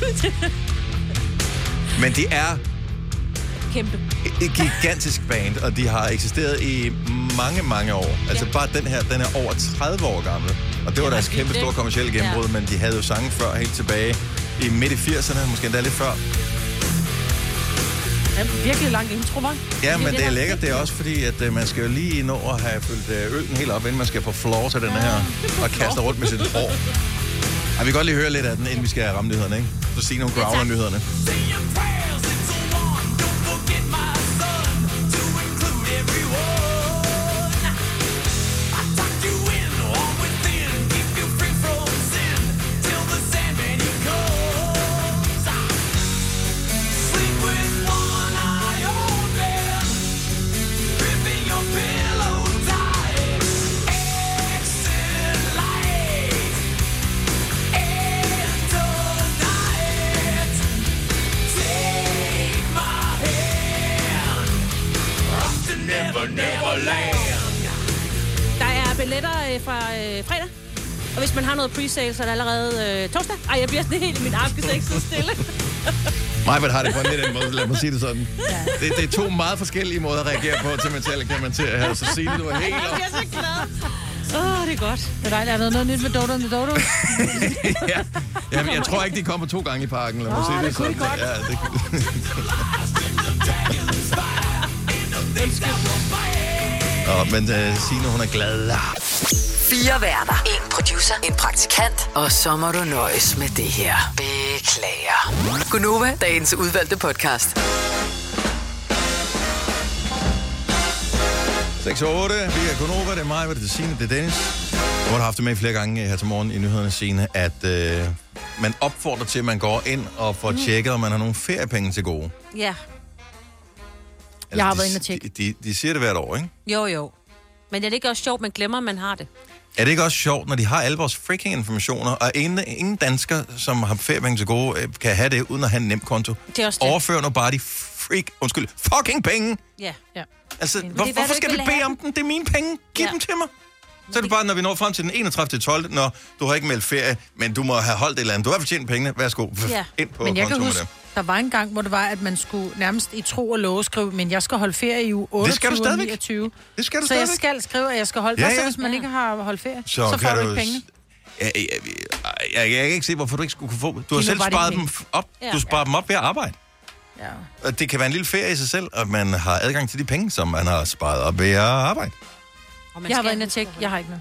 B: Men det er
D: kæmpe.
B: Et gigantisk band, og de har eksisteret i mange, mange år. Altså bare den her, den er over 30 år gammel. Og det var deres kæmpe store kommercielle gennembrud, men de havde jo sange før, helt tilbage i midt i 80'erne, måske endda lidt før.
C: Ja, virkelig lang intro, var?
B: Ja, men det er lækkert. Det er også fordi, at man skal jo lige nå at have fyldt øllen helt op, inden man skal på floor til den her, og kaste rundt med sit hår. Vi kan godt lige høre lidt af den, inden vi skal ramme nyhederne, ikke? Så sige nogle Growler-nyhederne.
D: Der er billetter fra fredag. Og hvis man har noget pre-sale, så er det allerede torsdag. Ej, jeg bliver sådan helt i min arm, skal ikke så stille.
B: Majbert har det på en lidt anden måde, lad mig sige det sådan. Ja. Det er 2 meget forskellige måder at reagere på til Metallica, kan man til her. Så sige det, du er helt op.
D: Jeg bliver så glad. Det er godt.
C: Det er dejligt. Er der noget nyt med Dodo and the Dodo?
B: Jamen, jeg tror ikke, de kommer 2 gange i parken, lad mig sige det sådan.
C: Godt.
B: Ja, det men Signe, hun er glad.
E: 4 værter, 1 producer, 1 praktikant, og så må du nøjes med det her. Beklager. Gonova, dagens udvalgte podcast.
B: 6-8, vi er Gonova, det er mig, det er Signe, det er Dennis. Du har haft det med flere gange her til morgen i nyhederne, Signe, at man opfordrer til, at man går ind og får tjekket, om man har nogle feriepenge til gode.
D: Ja.
C: Jeg har været inde og tjekke.
B: De siger det hvert år, ikke?
D: Jo. Men er det ikke også sjovt, man glemmer, at man har det?
B: Er det ikke også sjovt, når de har alle vores freaking informationer, og ingen dansker, som har feriepenge til gode, kan have det, uden at have en nem konto?
D: Det er også det.
B: Overfør nu bare de fucking penge!
D: Ja.
B: Altså, hvorfor skal vi bede om dem? Det er mine penge. Giv dem til mig. Så er det bare, når vi når frem til den 31. 12. Når du har ikke meldt ferie, men du må have holdt et eller andet. Du har fortjent pengene. Værsgo. Ind på
C: men jeg
B: konto
C: kan
B: med
C: huske,
B: dem.
C: der var en gang, hvor det var, at man skulle nærmest i tro og love skrive, men jeg skal holde ferie i uge 28 og 29.
B: Det skal du
C: så
B: stadigvæk.
C: jeg skal skrive, at jeg skal holde ferie. Hvis man ikke har holdt ferie, så får du ikke pengene.
B: Jeg kan ikke se, hvorfor du ikke skulle kunne få. Du har selv sparet dem op. Du sparer dem op ved at arbejde.
C: Ja.
B: Og det kan være en lille ferie i sig selv, at man har adgang til de penge, som man har sparet op ved at arbejde.
C: Jeg har været inde og tjekke. Jeg har ikke noget.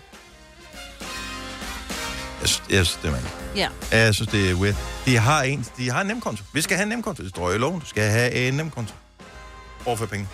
B: Jeg synes, det er mærkeligt.
D: Ja.
B: Jeg synes, det er weird. De har en nemkonto. Vi skal have en nemkonto. Det står i loven. Du skal have en nemkonto. Overfør penge.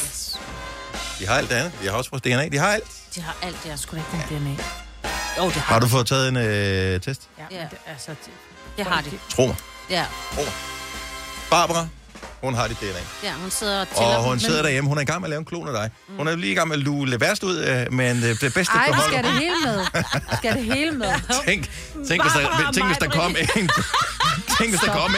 B: De har alt det andet. De har også vores DNA. De har alt.
D: De har alt. Jeg skulle ikke den DNA.
B: Har du fået taget en test?
C: Ja.
D: Det har de.
B: Tro mig.
D: Ja.
B: Barbara, hun har dit DNA.
D: Ja, hun sidder og tæller.
B: Og hun sidder derhjemme. Hun er i gang med at lave en klon af dig. Hun er lige i gang med at lule værst ud, men det bedste
C: beholder. Ej, skal det hele med. Skal det hele med.
B: Tænk, hvis der kom en... Tænk,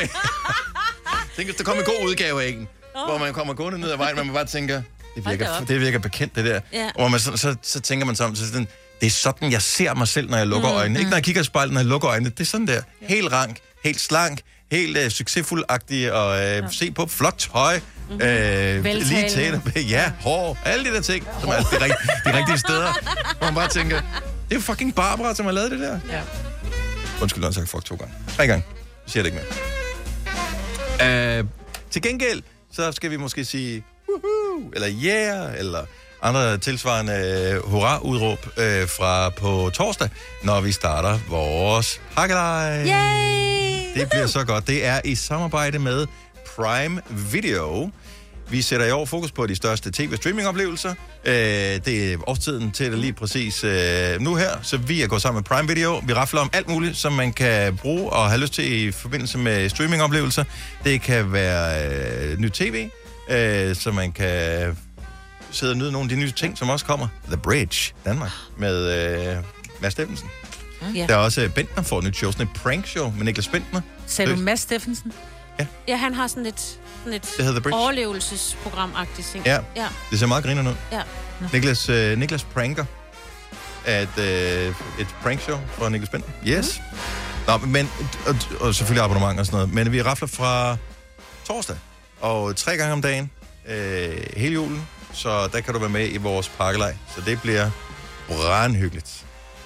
B: hvis der kom en god udgave af en, hvor man kommer gående ned ad vejen, man bare tænker, det virker bekendt, det der.
D: Ja.
B: Og man, så tænker man sammen, det er sådan, jeg ser mig selv, når jeg lukker øjnene. Ikke når jeg kigger i spejlet, når jeg lukker øjnene. Det er sådan der. Helt rank, helt slank, helt succesfuld-agtig, og se på flot tøj, lige til, hår, alle de der ting, som er de rigtige steder, hvor man bare tænker, det er jo fucking Barbara, som har lavet det der.
C: Ja.
B: Undskyld, jeg har sagt fuck 2 gange. 3 gange. Jeg siger det ikke mere. Til gengæld, så skal vi måske sige, woohoo, eller yeah, eller andre tilsvarende hurra-udråb fra på torsdag, når vi starter vores pakkelej.
D: Yay!
B: Det bliver så godt. Det er i samarbejde med Prime Video. Vi sætter i år fokus på de største tv-streaming-oplevelser. Det er årstiden til det lige præcis nu her, så vi er gået sammen med Prime Video. Vi rafler om alt muligt, som man kan bruge og have lyst til i forbindelse med streaming-oplevelser. Det kan være nyt tv, så man kan sidde og nyde nogle af de nye ting, som også kommer. The Bridge, Danmark, med Mads Steffensen. Der er også Bentner får et nyt show, sådan et prank-show med Niklas Bentner.
C: Sagde du Mads Steffensen?
D: Ja, han har sådan et overlevelsesprogram-agtigt ting.
B: Ja, det ser meget grinerende ud.
D: Ja.
B: Niklas Pranker er et prankshow fra Niklas Bentner. Yes. Nå, men, og selvfølgelig abonnement og sådan noget. Men vi rafler fra torsdag, og 3 gange om dagen, hele julen. Så der kan du være med i vores pakkelej. Så det bliver brandhyggeligt.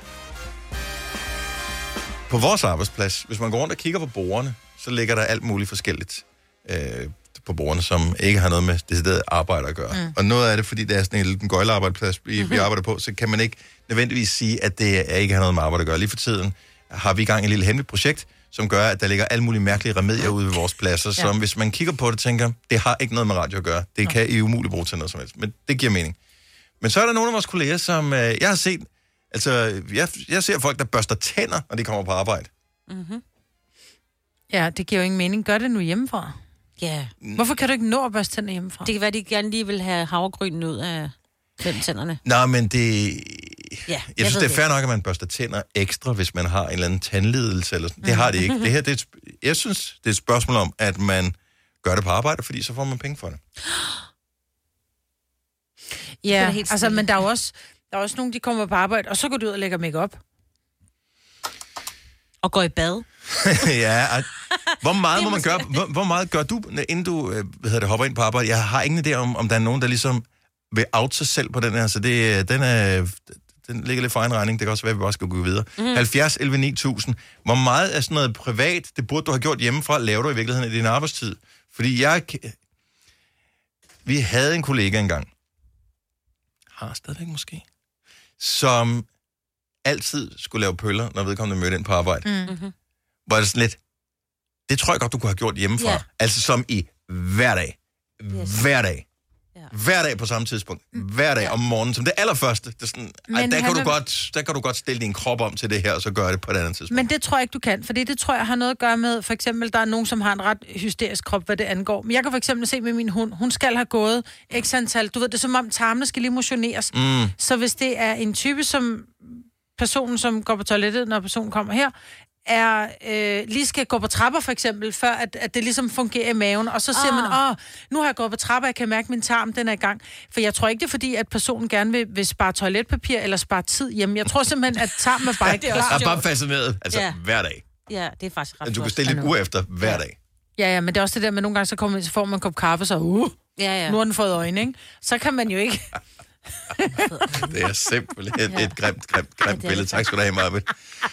B: På vores arbejdsplads, hvis man går rundt og kigger på bordene, så ligger der alt muligt forskelligt på bordene, som ikke har noget med decideret arbejde at gøre. Og noget af det, fordi det er sådan en lille gøjlearbejdsplads, vi arbejder på, så kan man ikke nødvendigvis sige, at det ikke har noget med arbejde at gøre. Lige for tiden har vi i gang et lille hemmeligt projekt, som gør, at der ligger alle mulige mærkelige remedier ude ved vores pladser, som hvis man kigger på det, tænker, det har ikke noget med radio at gøre. Det kan I umuligt bruge til noget som helst. Men det giver mening. Men så er der nogle af vores kolleger, som jeg har set, altså jeg ser folk, der børster tænder, når de kommer på arbejde.
C: Mm-hmm. Ja, det giver jo ingen mening. Gør det nu hjemmefra.
D: Ja.
C: Hvorfor kan du ikke nå at børste tænder hjemmefra?
D: Det kan være, de gerne lige vil have havregrynen ud af tænderne.
B: Nej, men det...
D: Ja,
B: jeg synes, det er fair nok, at man børster tænder ekstra, hvis man har en eller anden tandlidelse. Eller sådan. Det har det ikke. Det her, jeg synes, det er et spørgsmål om, at man gør det på arbejde, fordi så får man penge for det.
C: Ja, altså, men der er også nogen, de kommer på arbejde, og så går du ud og lægger make-up.
D: Og går i bad.
B: Ja, hvor meget må man gøre? Hvor meget gør du, inden du hopper ind på arbejde? Jeg har ingen idé om der er nogen, der ligesom vil out sig selv på den her, så den ligger lidt for egen regning. Det kan også være, at vi bare skal gå videre. 70, 11, 9000. Hvor meget er sådan noget privat, det burde du have gjort hjemmefra, laver du i virkeligheden i din arbejdstid? Fordi vi havde en kollega engang, har stadigvæk måske, som altid skulle lave pøller, når vedkommende mødte ind på arbejde. Mm-hmm. Hvor det sådan lidt, det tror jeg godt, du kunne have gjort hjemmefra. Yeah. Altså som i hver dag. Yes. Hver dag.
D: Ja.
B: Hver dag på samme tidspunkt. Hver dag om morgenen, som det allerførste. Det er sådan, der kan du godt stille din krop om til det her, og så gøre det på et andet tidspunkt.
C: Men det tror jeg ikke, du kan, fordi det tror jeg har noget at gøre med, for eksempel, der er nogen, som har en ret hysterisk krop, hvad det angår. Men jeg kan for eksempel se med min hund, hun skal have gået x antal, du ved, det er som om tarmene skal lige motioneres. Så hvis det er en type, som personen, som går på toilettet, når personen kommer her, lige skal gå på trapper for eksempel, før at det ligesom fungerer i maven, og så siger man, nu har jeg gået på trapper, jeg kan mærke, min tarm, den er i gang. For jeg tror ikke, det er fordi, at personen gerne vil spare toiletpapir eller spare tid hjemme. Jeg tror simpelthen, at tarmen er bare ikke klar.
B: Jeg er bare fascineret, hver dag.
D: Ja, det er faktisk ret.
B: Du kan stille et ur efter hver dag.
C: Ja, men det er også det der med, nogle gange så får man en kop kaffe, så nu har den fået øjne, ikke? Så kan man jo ikke...
B: Det er simpelthen et grimt billede. Tak skal du have, Marvind.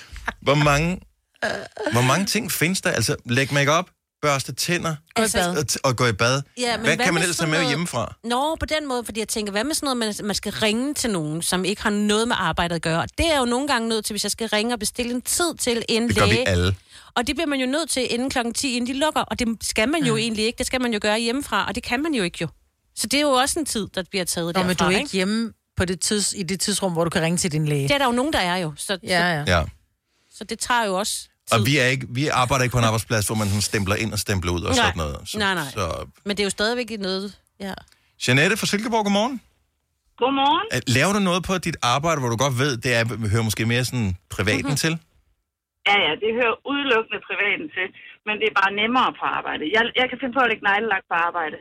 B: Hvor mange ting findes der? Altså, læg make-up, børste tænder og gå i bad. Ja, hvad kan man ellers tage med hjemmefra?
D: På den måde, fordi jeg tænker, hvad med sådan noget, man skal ringe til nogen, som ikke har noget med arbejdet at gøre. Det er jo nogle gange nødt til, hvis jeg skal ringe og bestille en tid til en læge.
B: Det gør vi alle.
D: Og det bliver man jo nødt til inden klokken 10, inden de lukker. Og det skal man jo egentlig ikke. Det skal man jo gøre hjemmefra, og det kan man jo ikke jo. Så det er jo også en tid, der bliver taget derfra.
C: Men du er ikke hjemme på i det tidsrum, hvor du kan ringe til din læge.
D: Det er der jo nogen, der er jo. Så det tager jo også tid.
B: Og vi arbejder ikke på en arbejdsplads, hvor man sådan stempler ind og stempler ud og sådan noget.
D: Nej. Men det er jo stadigvæk noget. Ja.
B: Jeanette fra Silkeborg, godmorgen.
J: Godmorgen.
B: Laver du noget på dit arbejde, hvor du godt ved, det hører måske mere sådan privaten til?
J: Ja, det hører udelukkende privaten til. Men det er bare nemmere på arbejde. Jeg kan finde på at lægge neglelak på arbejde.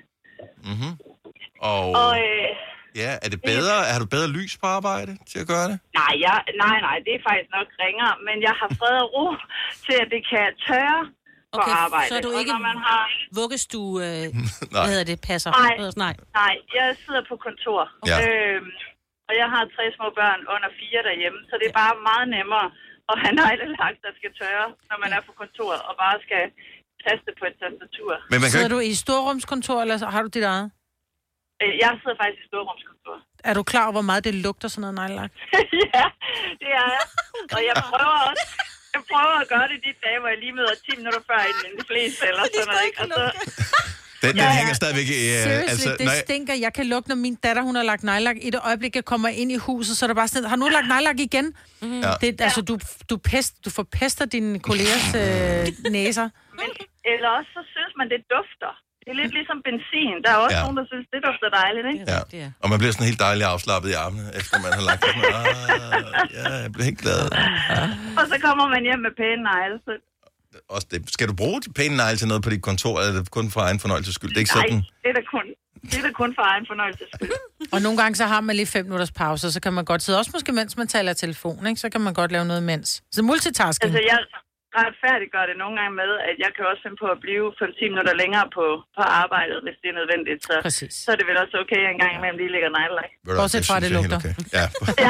B: Og er det bedre? Har du bedre lys på arbejde til at gøre det?
J: Nej, det er faktisk nok ringere, men jeg har fred og ro til, at det kan tørre på arbejde.
D: Så er du ikke vuggestue, passer?
J: Nej, jeg sidder på kontor.
B: Ja.
J: Og jeg har 3 små børn under 4 derhjemme, så det er bare meget nemmere at have neglelak, der skal tørre, når man er på kontoret, og bare skal taste på et tastatur.
B: Men
C: sidder du i storrumskontor, eller har du dit eget?
J: Jeg sidder faktisk i storrumskontor.
C: Er du klar over, hvor meget det lugter sådan noget neglelak?
J: Ja, det er jeg. Og jeg prøver at gøre det de dage, hvor jeg lige møder 10 minutter før inden de fleste eller sådan noget, ikke? Og så...
B: Den hænger stadigvæk i...
C: Seriously, det stinker. Jeg kan lugte, når min datter, hun har lagt neglelak. I det øjeblik, jeg kommer ind i huset, så er der bare sådan, har nu lagt neglelak igen? Altså, du forpester dine kollegers næser.
J: Men eller også, så synes man, det dufter. Det er lidt ligesom benzin. Der er også nogen, der synes, det dufter dejligt, ikke?
B: Ja. Og man bliver sådan helt dejligt afslappet i armene, efter man har lagt det. Jeg bliver helt glad.
J: Og så kommer man hjem med pæne negle.
B: Også det. Skal du bruge de pæne negle til noget på dit kontor, eller er det kun for egen fornøjelses skyld? Det er ikke sådan...
J: det er da kun for egen fornøjelses skyld.
C: Og nogle gange så har man lige 5 minutters pause, så kan man godt sidde, også måske mens man taler telefon, ikke? Så kan man godt lave noget imens. Så multitasking.
J: Altså, jeg retfærdiggør det nogle gange med, at jeg kan også finde på at blive 5-10 minutter længere på arbejdet, hvis det er nødvendigt. Så er det vel også okay, at en gang imellem lige ligger neglelak.
C: Bortset fra, det lugter.
B: Okay. Ja.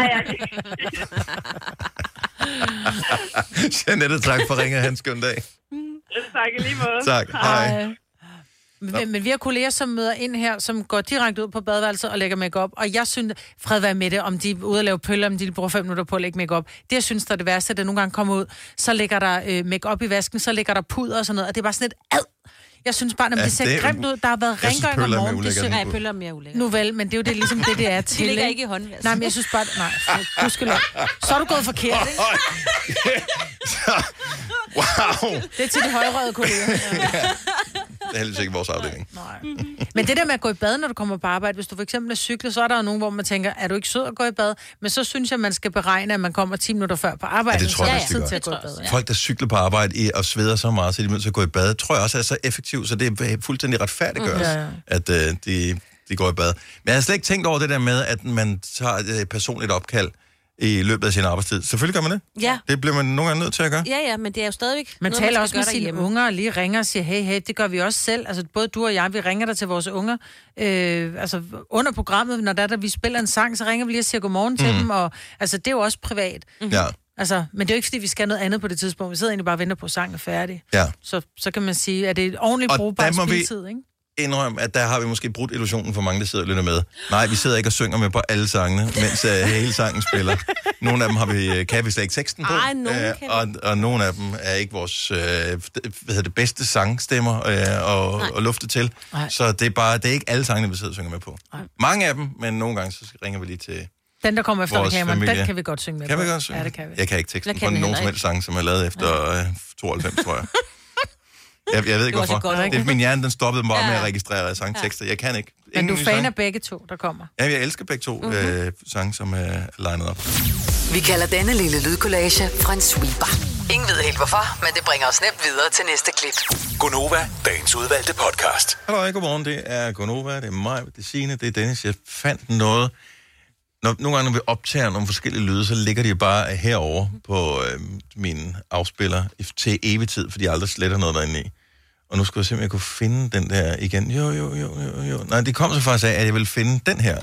B: Jeanette, tak for ringet. Han skøn dag.
J: Tak i lige måde.
B: Tak. Hej.
C: Men vi har kolleger, som møder ind her, som går direkte ud på badeværelset og lægger make-up. Og jeg synes, fred være med det, om de er ude at lave pøller, om de bruger 5 minutter på at lægge make-up. Det, jeg synes, der er det værste, at det nogle gange kommer ud. Så lægger der make-up i vasken, så lægger der puder og sådan noget. Og det er bare sådan et Jeg synes bare, at det ser grimt ud. Der har været rengøring om morgenen.
D: Det synes jeg, pøller mere ulækkert.
C: Nu vel, men det er jo det, ligesom det er til.
D: De ligger ikke i håndvasken.
C: Nej, men jeg synes bare... Nej, gudskelov. Så er du gået forkert, ikke?
B: Wow.
C: Det er til de højrøde kolleger.
B: Det er heldigvis ikke vores afdeling.
C: Nej. Men det der med at gå i bad, når du kommer på arbejde, hvis du for eksempel er cykler, så er der jo nogen, hvor man tænker, er du ikke sød at gå i bad? Men så synes jeg, man skal beregne, at man kommer 10 minutter før på arbejde.
B: Ja, det tror jeg også,
C: til at gå i bad. Ja.
B: Folk, der cykler på arbejde og sveder så meget, så de er nødt til at gå i bad, tror jeg også er så effektivt, så det er fuldstændig retfærdiggøres, at de går i bad. Men jeg har slet ikke tænkt over det der med, at man tager et personligt opkald i løbet af sin arbejdstid. Selvfølgelig gør man det.
D: Ja.
B: Det bliver man nogle gange nødt til at gøre.
D: Ja, men det er jo stadigvæk
C: man noget, taler også med sine unger og lige ringer og siger, hey, det gør vi også selv. Altså både du og jeg, vi ringer der til vores unger. Altså under programmet, når der vi spiller en sang, så ringer vi lige og siger godmorgen til dem. Og altså det er jo også privat.
B: Ja.
C: Altså, men det er jo ikke, fordi vi skal noget andet på det tidspunkt. Vi sidder egentlig bare og venter på, at sangen er færdig.
B: Ja.
C: Så kan man sige, at det er et ordentligt brugbart spiltid, ikke?
B: Indrøm, at der har vi måske brudt illusionen for mange, der sidder og lytter med. Nej, vi sidder ikke og synger med på alle sangene, mens hele sangen spiller. Nogle af dem kan vi slet ikke teksten på.
D: Ej, nogen
B: og nogle af dem er ikke vores bedste sangstemmer og lufte til.
C: Nej.
B: Så det er ikke alle sangene, vi sidder og synger med på. Nej. Mange af dem, men nogle gange så ringer vi lige til
C: den, der kommer efter kameraen,
B: familie.
C: den kan vi godt synge med
B: på. Kan vi
C: godt
B: synge?
C: Ja, det kan vi.
B: Jeg kan ikke teksten på nogen som helst sang, som er lavet efter 92, tror jeg. Jeg ved ikke, hvorfor. Det er min hjerne, den stoppede bare med at registrere sangtekster. Jeg kan ikke.
C: Men du er fan af begge to, der kommer?
B: Ja, jeg elsker begge to sange, som er legnet op.
E: Vi kalder denne lille lydkollage en sweeper. Ingen ved helt hvorfor, men det bringer os nemt videre til næste klip.
F: Gonova, dagens udvalgte podcast.
B: Hallo, godmorgen. Det er Gonova, det er mig, det er Signe, det er Dennis. Jeg fandt noget. Nogle gange, når vi optager nogle forskellige lyde, så ligger de bare herover på min afspiller til evig tid, fordi jeg aldrig sletter noget derinde i. Og nu skulle jeg se, om jeg kunne finde den der igen. Jo. Nej, det kom så faktisk af, at jeg ville finde den her.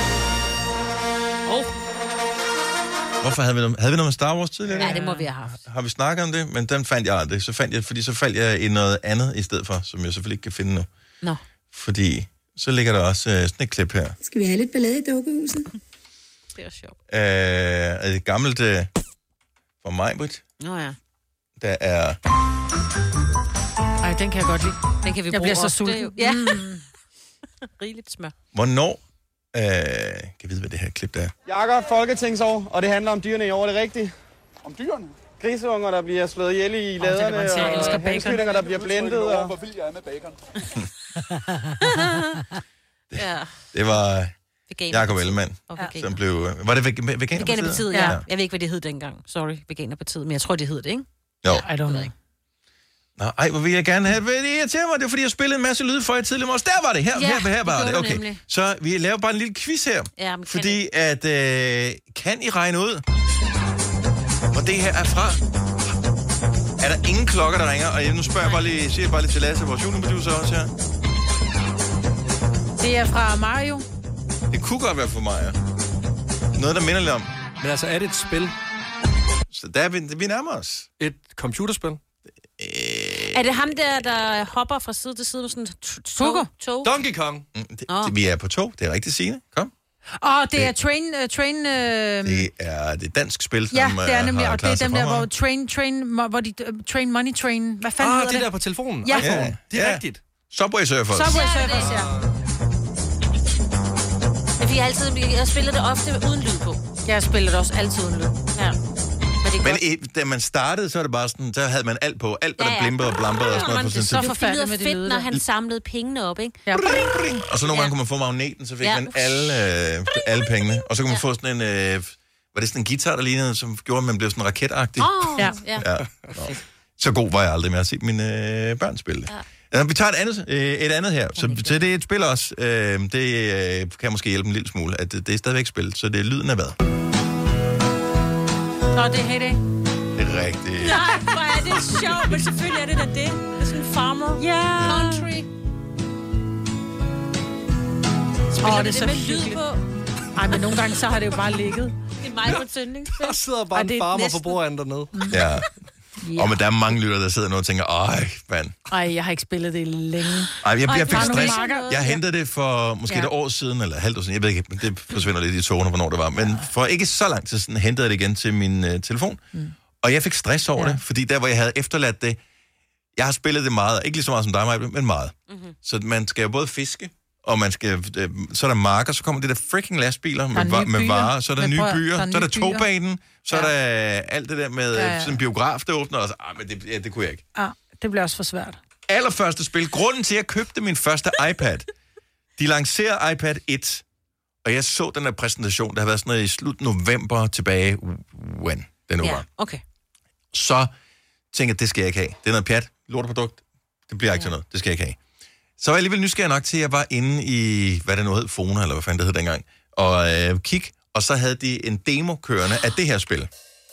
B: Hvorfor havde vi noget med Star Wars tidligere?
D: Ja, det må vi have haft.
B: Har vi snakket om det? Men den fandt jeg aldrig. Så faldt jeg i noget andet i stedet for, som jeg selvfølgelig ikke kan finde nu.
D: Nå.
B: Fordi så ligger der også sådan et klip her.
O: Skal vi have lidt ballade i dukkehuset?
D: Det er sjovt.
B: Et gammelt fra Majbrit.
D: Nå ja.
B: Der er...
C: Ej, den kan jeg godt lide.
D: Den kan vi
C: jeg
D: bruge
C: bliver så sulten.
D: Ja. Rigeligt smør.
B: Hvornår... kan jeg vide, hvad det her klip der er?
P: Jakob, folketingsår, og det handler om dyrene i år, er det rigtigt? Om dyrene? Griseunger, der bliver slået ihjel i laderne, og hanskyllinger, der bliver blændet. Og...
Q: Hvor vild jeg er med bacon.
B: Det var Jakob Ellemann, som blev... Var det Veganerpartiet?
D: Ja. Jeg ved ikke, hvad det hed dengang. Sorry, Veganerpartiet, men jeg tror, det hed det, ikke?
B: Jo.
C: I don't know.
B: Nå, hvor vil jeg gerne have det. Det irriterer mig, det er fordi, jeg spillede en masse lyd for jer tidligere morges. Der var det, her var det. Okay. Nemlig. Så vi laver bare en lille quiz her. Ja, fordi at, kan I regne ud, hvor det her er fra? Er der ingen klokker, der ringer? Og nu spørger jeg bare lige til Lasse, vores juniorproducer også her.
C: Det er fra Mario.
B: Det kunne godt være fra Mario. Noget, der minder lidt om.
K: Men altså, er det et spil?
B: Så der er vi nærmer os.
K: Et computerspil?
D: Er det ham der hopper fra side til side med sådan et tog?
K: Donkey Kong.
B: Vi er på tog. Det er rigtigt, Signe. Kom.
C: Det er Train...
B: Det er det dansk spil, som
C: ja, det er nemlig, og det er dem der, hvor hvor de Train Money Train... Hvad fanden hedder det?
K: Det der på telefonen.
C: Ja.
K: iPhone. Det er rigtigt.
B: Subway Surfers.
D: Ja. Jeg spiller det ofte uden lyd på.
C: Jeg spiller det også altid uden lyd.
D: Ja.
B: Men da man startede, så er det bare sådan, så havde man alt på. Alt, hvad der blimpede og blampede og sådan noget på sin tid.
D: Det var fedt, når han samlede pengene op, ikke?
C: Ja.
B: Og så nogle gange kunne man få magneten, så fik man alle pengene. Og så kunne man få sådan en... var det sådan en guitar, der lignede, som gjorde, at man blev sådan raketagtig?
D: Ja.
B: Så god var jeg aldrig med at se mine børn spille det. Ja. Vi tager et andet her. Så det er et spil også. Det kan måske hjælpe en lille smule, at det er stadigvæk spillet. Så det er lyden af hvad?
C: Nå, det er Heyday.
B: Det er rigtigt.
D: Nej, hvor er det sjovt, men selvfølgelig er det da det. Det er sådan en farmer. Country. Spiller
C: det så
D: med lyd på?
C: Ej, men nogle gange så har det jo bare ligget.
D: Det er mig på tændningsspil.
K: Der sidder bare en farmer på bordenden dernede.
B: Ja. Og men der er mange lytter, der sidder nu og tænker, mand.
C: Ej, jeg har ikke spillet det længe.
B: Jeg fik stress. Jeg hentede det for måske et år siden, eller halvt år siden. Jeg ved ikke, men det forsvinder lidt i togene, hvornår det var. Men for ikke så lang tid siden hentede jeg det igen til min telefon. Og jeg fik stress over det, fordi der, hvor jeg havde efterladt det, jeg har spillet det meget, ikke lige så meget som dig, men meget. Så man skal jo både fiske, og man skal, så er der marker, så kommer det der freaking lastbiler med varer, så er der nye byer, så er der togbanen, så er der alt det der med sådan en biograf, der åbner, og så, men det kunne jeg ikke.
C: Det bliver også for svært.
B: Allerførste spil, grunden til, at jeg købte min første iPad, de lancerede iPad 1, og jeg så den der præsentation, der har været sådan noget i slut november tilbage, when den nu var.
D: Okay.
B: Så tænkte jeg, det skal jeg ikke have. Det er noget pjat, lorteprodukt, det bliver ikke til noget, det skal jeg ikke have. Så var jeg alligevel nysgerrig nok til, at jeg var inde i, hvad det nu hed, Fona, eller hvad fanden det hed dengang, og kig, og så havde de en demo kørende af det her spil.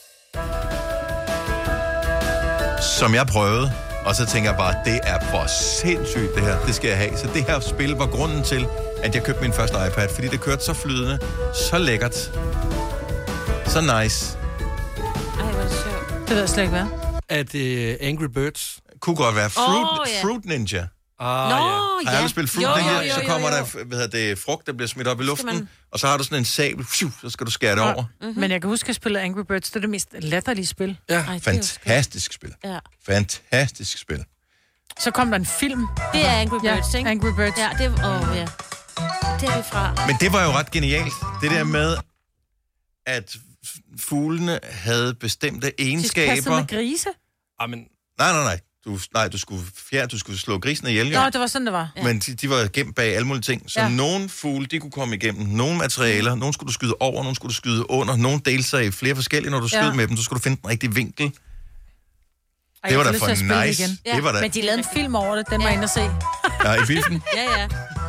B: Som jeg prøvede, og så tænker jeg bare, det er for sindssygt det her, det skal jeg have. Så det her spil var grunden til, at jeg købte min første iPad, fordi det kørte så flydende, så lækkert, så nice.
D: Ej, hvor er det sjovt.
C: Det ved jeg slet ikke, hvad.
K: Er det Angry Birds?
B: Kunne godt være Fruit Ninja. Har jeg aldrig spillet Fruit Ninja? Så kommer der frugt, der bliver smidt op i luften, og så har du sådan en sabel, så skal du skære det over.
C: Mm-hmm. Men jeg kan huske, at jeg spillede Angry Birds. Det er det mest latterlige spil.
B: Ja, fantastisk spil.
D: Ja.
B: Fantastisk spil.
C: Så kom der en film.
D: Det er Angry Birds, ikke?
C: Angry Birds.
D: Ja, det er vi fra.
B: Men det var jo ret genialt. Det der med, at fuglene havde bestemte egenskaber.
C: De passede med grise?
B: Amen. Nej. Du skulle slå grisen ihjel, jo.
C: Nå, det var sådan, det var.
B: Ja. Men de var gemt bag alle mulige ting. Så nogle fugle, de kunne komme igennem nogle materialer. Nogle skulle du skyde over, nogle skulle du skyde under. Nogle delte sig i flere forskellige. Når du skød med dem, så skulle du finde den rigtige vinkel. Det var da for nice.
C: Igen. Ja.
B: Det var da...
C: Men de lavede en film over det. Den var inde at se.
B: Ja, i filmen?
D: Ja.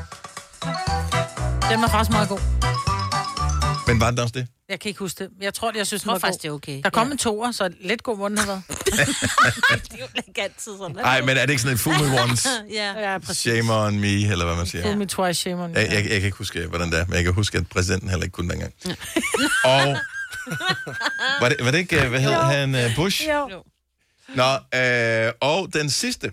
C: Den var faktisk meget god.
B: Men var det også det?
C: Jeg kan ikke huske det. Jeg synes, den var
D: faktisk,
C: god.
D: det er okay.
C: Der kom en toer, så lidt god må den have været.
D: Det er jo ikke altid sådan.
B: Nej, men er det ikke sådan en fool me once?
C: Ja, præcis.
B: Shame on me, eller hvad man siger?
C: Fool me twice, shame on me.
B: Jeg kan ikke huske, hvordan det er, men jeg kan huske, at præsidenten heller ikke kunne dengang. Og... Var det ikke, hvad hedder han, Bush?
C: Jo.
B: Nå, og den sidste.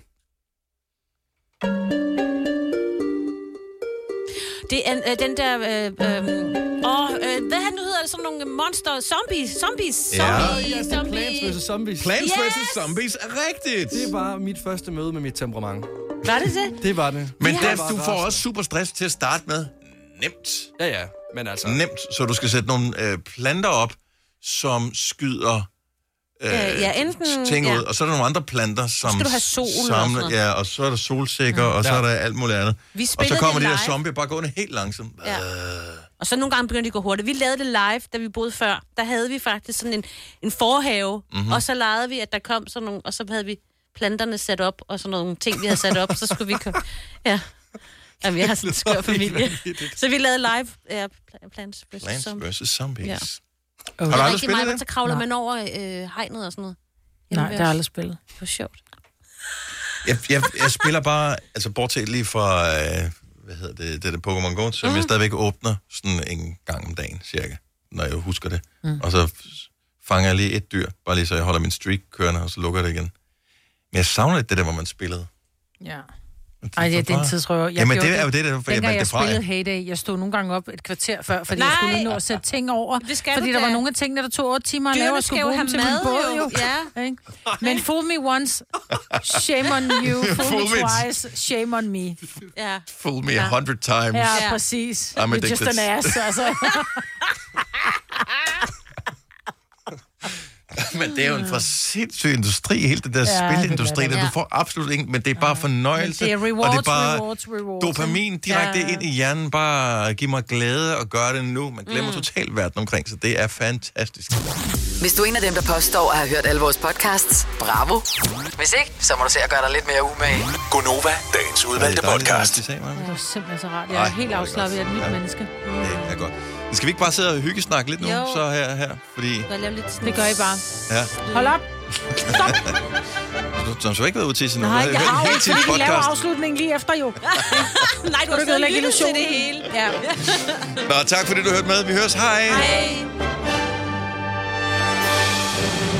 D: Det er den der... hvad han nu hedder det? Sådan nogle monster... Zombies.
K: Plants vs. Zombies.
B: Plants vs. Zombies er rigtigt.
K: Det var mit første møde med mit temperament.
D: Var det det?
K: Det var det.
B: Men du får også super stress til at starte med. Nemt.
K: Ja, men altså...
B: Nemt, så du skal sætte nogle planter op, som skyder...
D: enten...
B: ting ud, og så er der nogle andre planter, som
D: skal du have sol
B: samler, og så er der solsikker, og så er der alt muligt andet. Og så kommer de der zombier bare gående helt langsomt.
D: Ja. Og så nogle gange begynder de at gå hurtigt. Vi lavede det live, da vi boede før. Der havde vi faktisk sådan en forhave, og så legede vi, at der kom sådan nogle, og så havde vi planterne sat op, og sådan nogle ting, vi havde sat op, så skulle vi komme... Ja. Jamen, jeg har sådan en skør familie. Så vi lavede live Plants
B: vs. Zombies. Ja.
D: Har du aldrig spillet det? Så kravler man over hegnet og sådan noget.
C: Nej, det har jeg aldrig spillet.
D: Det var sjovt.
B: Jeg spiller bare, altså bortset lige fra, det der Pokémon Go, som jeg stadigvæk åbner sådan en gang om dagen, cirka, når jeg husker det. Og så fanger jeg lige et dyr, bare lige så jeg holder min streak kørende, og så lukker jeg det igen. Men jeg savner lidt det der, hvor man spillede.
C: Ja. Ej, det er den tidsrøver.
B: Jamen, det er jo det, der
C: dengang jeg spillede Heyday, jeg stod nogle gange op et kvarter før, fordi jeg skulle lige nå at sætte ting over. Fordi der var nogle af tingene, der tog 8 timer at lave, og skulle bruge dem til min båd, jo. Ja. Men fool me once, shame on you. Fool me twice, shame on me.
D: Ja.
B: Fool me 100 times.
C: Ja, præcis. You're just an ass, altså.
B: Men det er jo en for sindssyg industri, hele det der spilindustri, der du får absolut ikke, men det er bare fornøjelse.
C: Det er rewards,
B: og det er bare
C: rewards.
B: dopamin direkte ind i hjernen, bare giv mig glæde og gør det nu. Man glemmer totalt verden omkring, så det er fantastisk.
E: Hvis du er en af dem, der påstår at have hørt alle vores podcasts, bravo. Hvis ikke, så må du se at gøre dig lidt mere umage.
F: Gonova, dagens udvalgte podcast.
C: Det er simpelthen så rart. Jeg er helt afslappet af et nyt menneske.
B: Det er godt. Skal vi ikke bare sidde og hyggesnakke lidt nu, så her? Fordi...
C: Det gør I bare.
B: Ja.
C: Hold op.
B: Du har så ikke været ude til sådan
C: noget.
B: Nej,
C: jeg har jo ikke, vi laver afslutningen lige efter jo.
D: Nej, du har så lyttet til det hele. Ja.
B: Nå, tak fordi du hørte med. Vi høres. Hej.
D: Hej.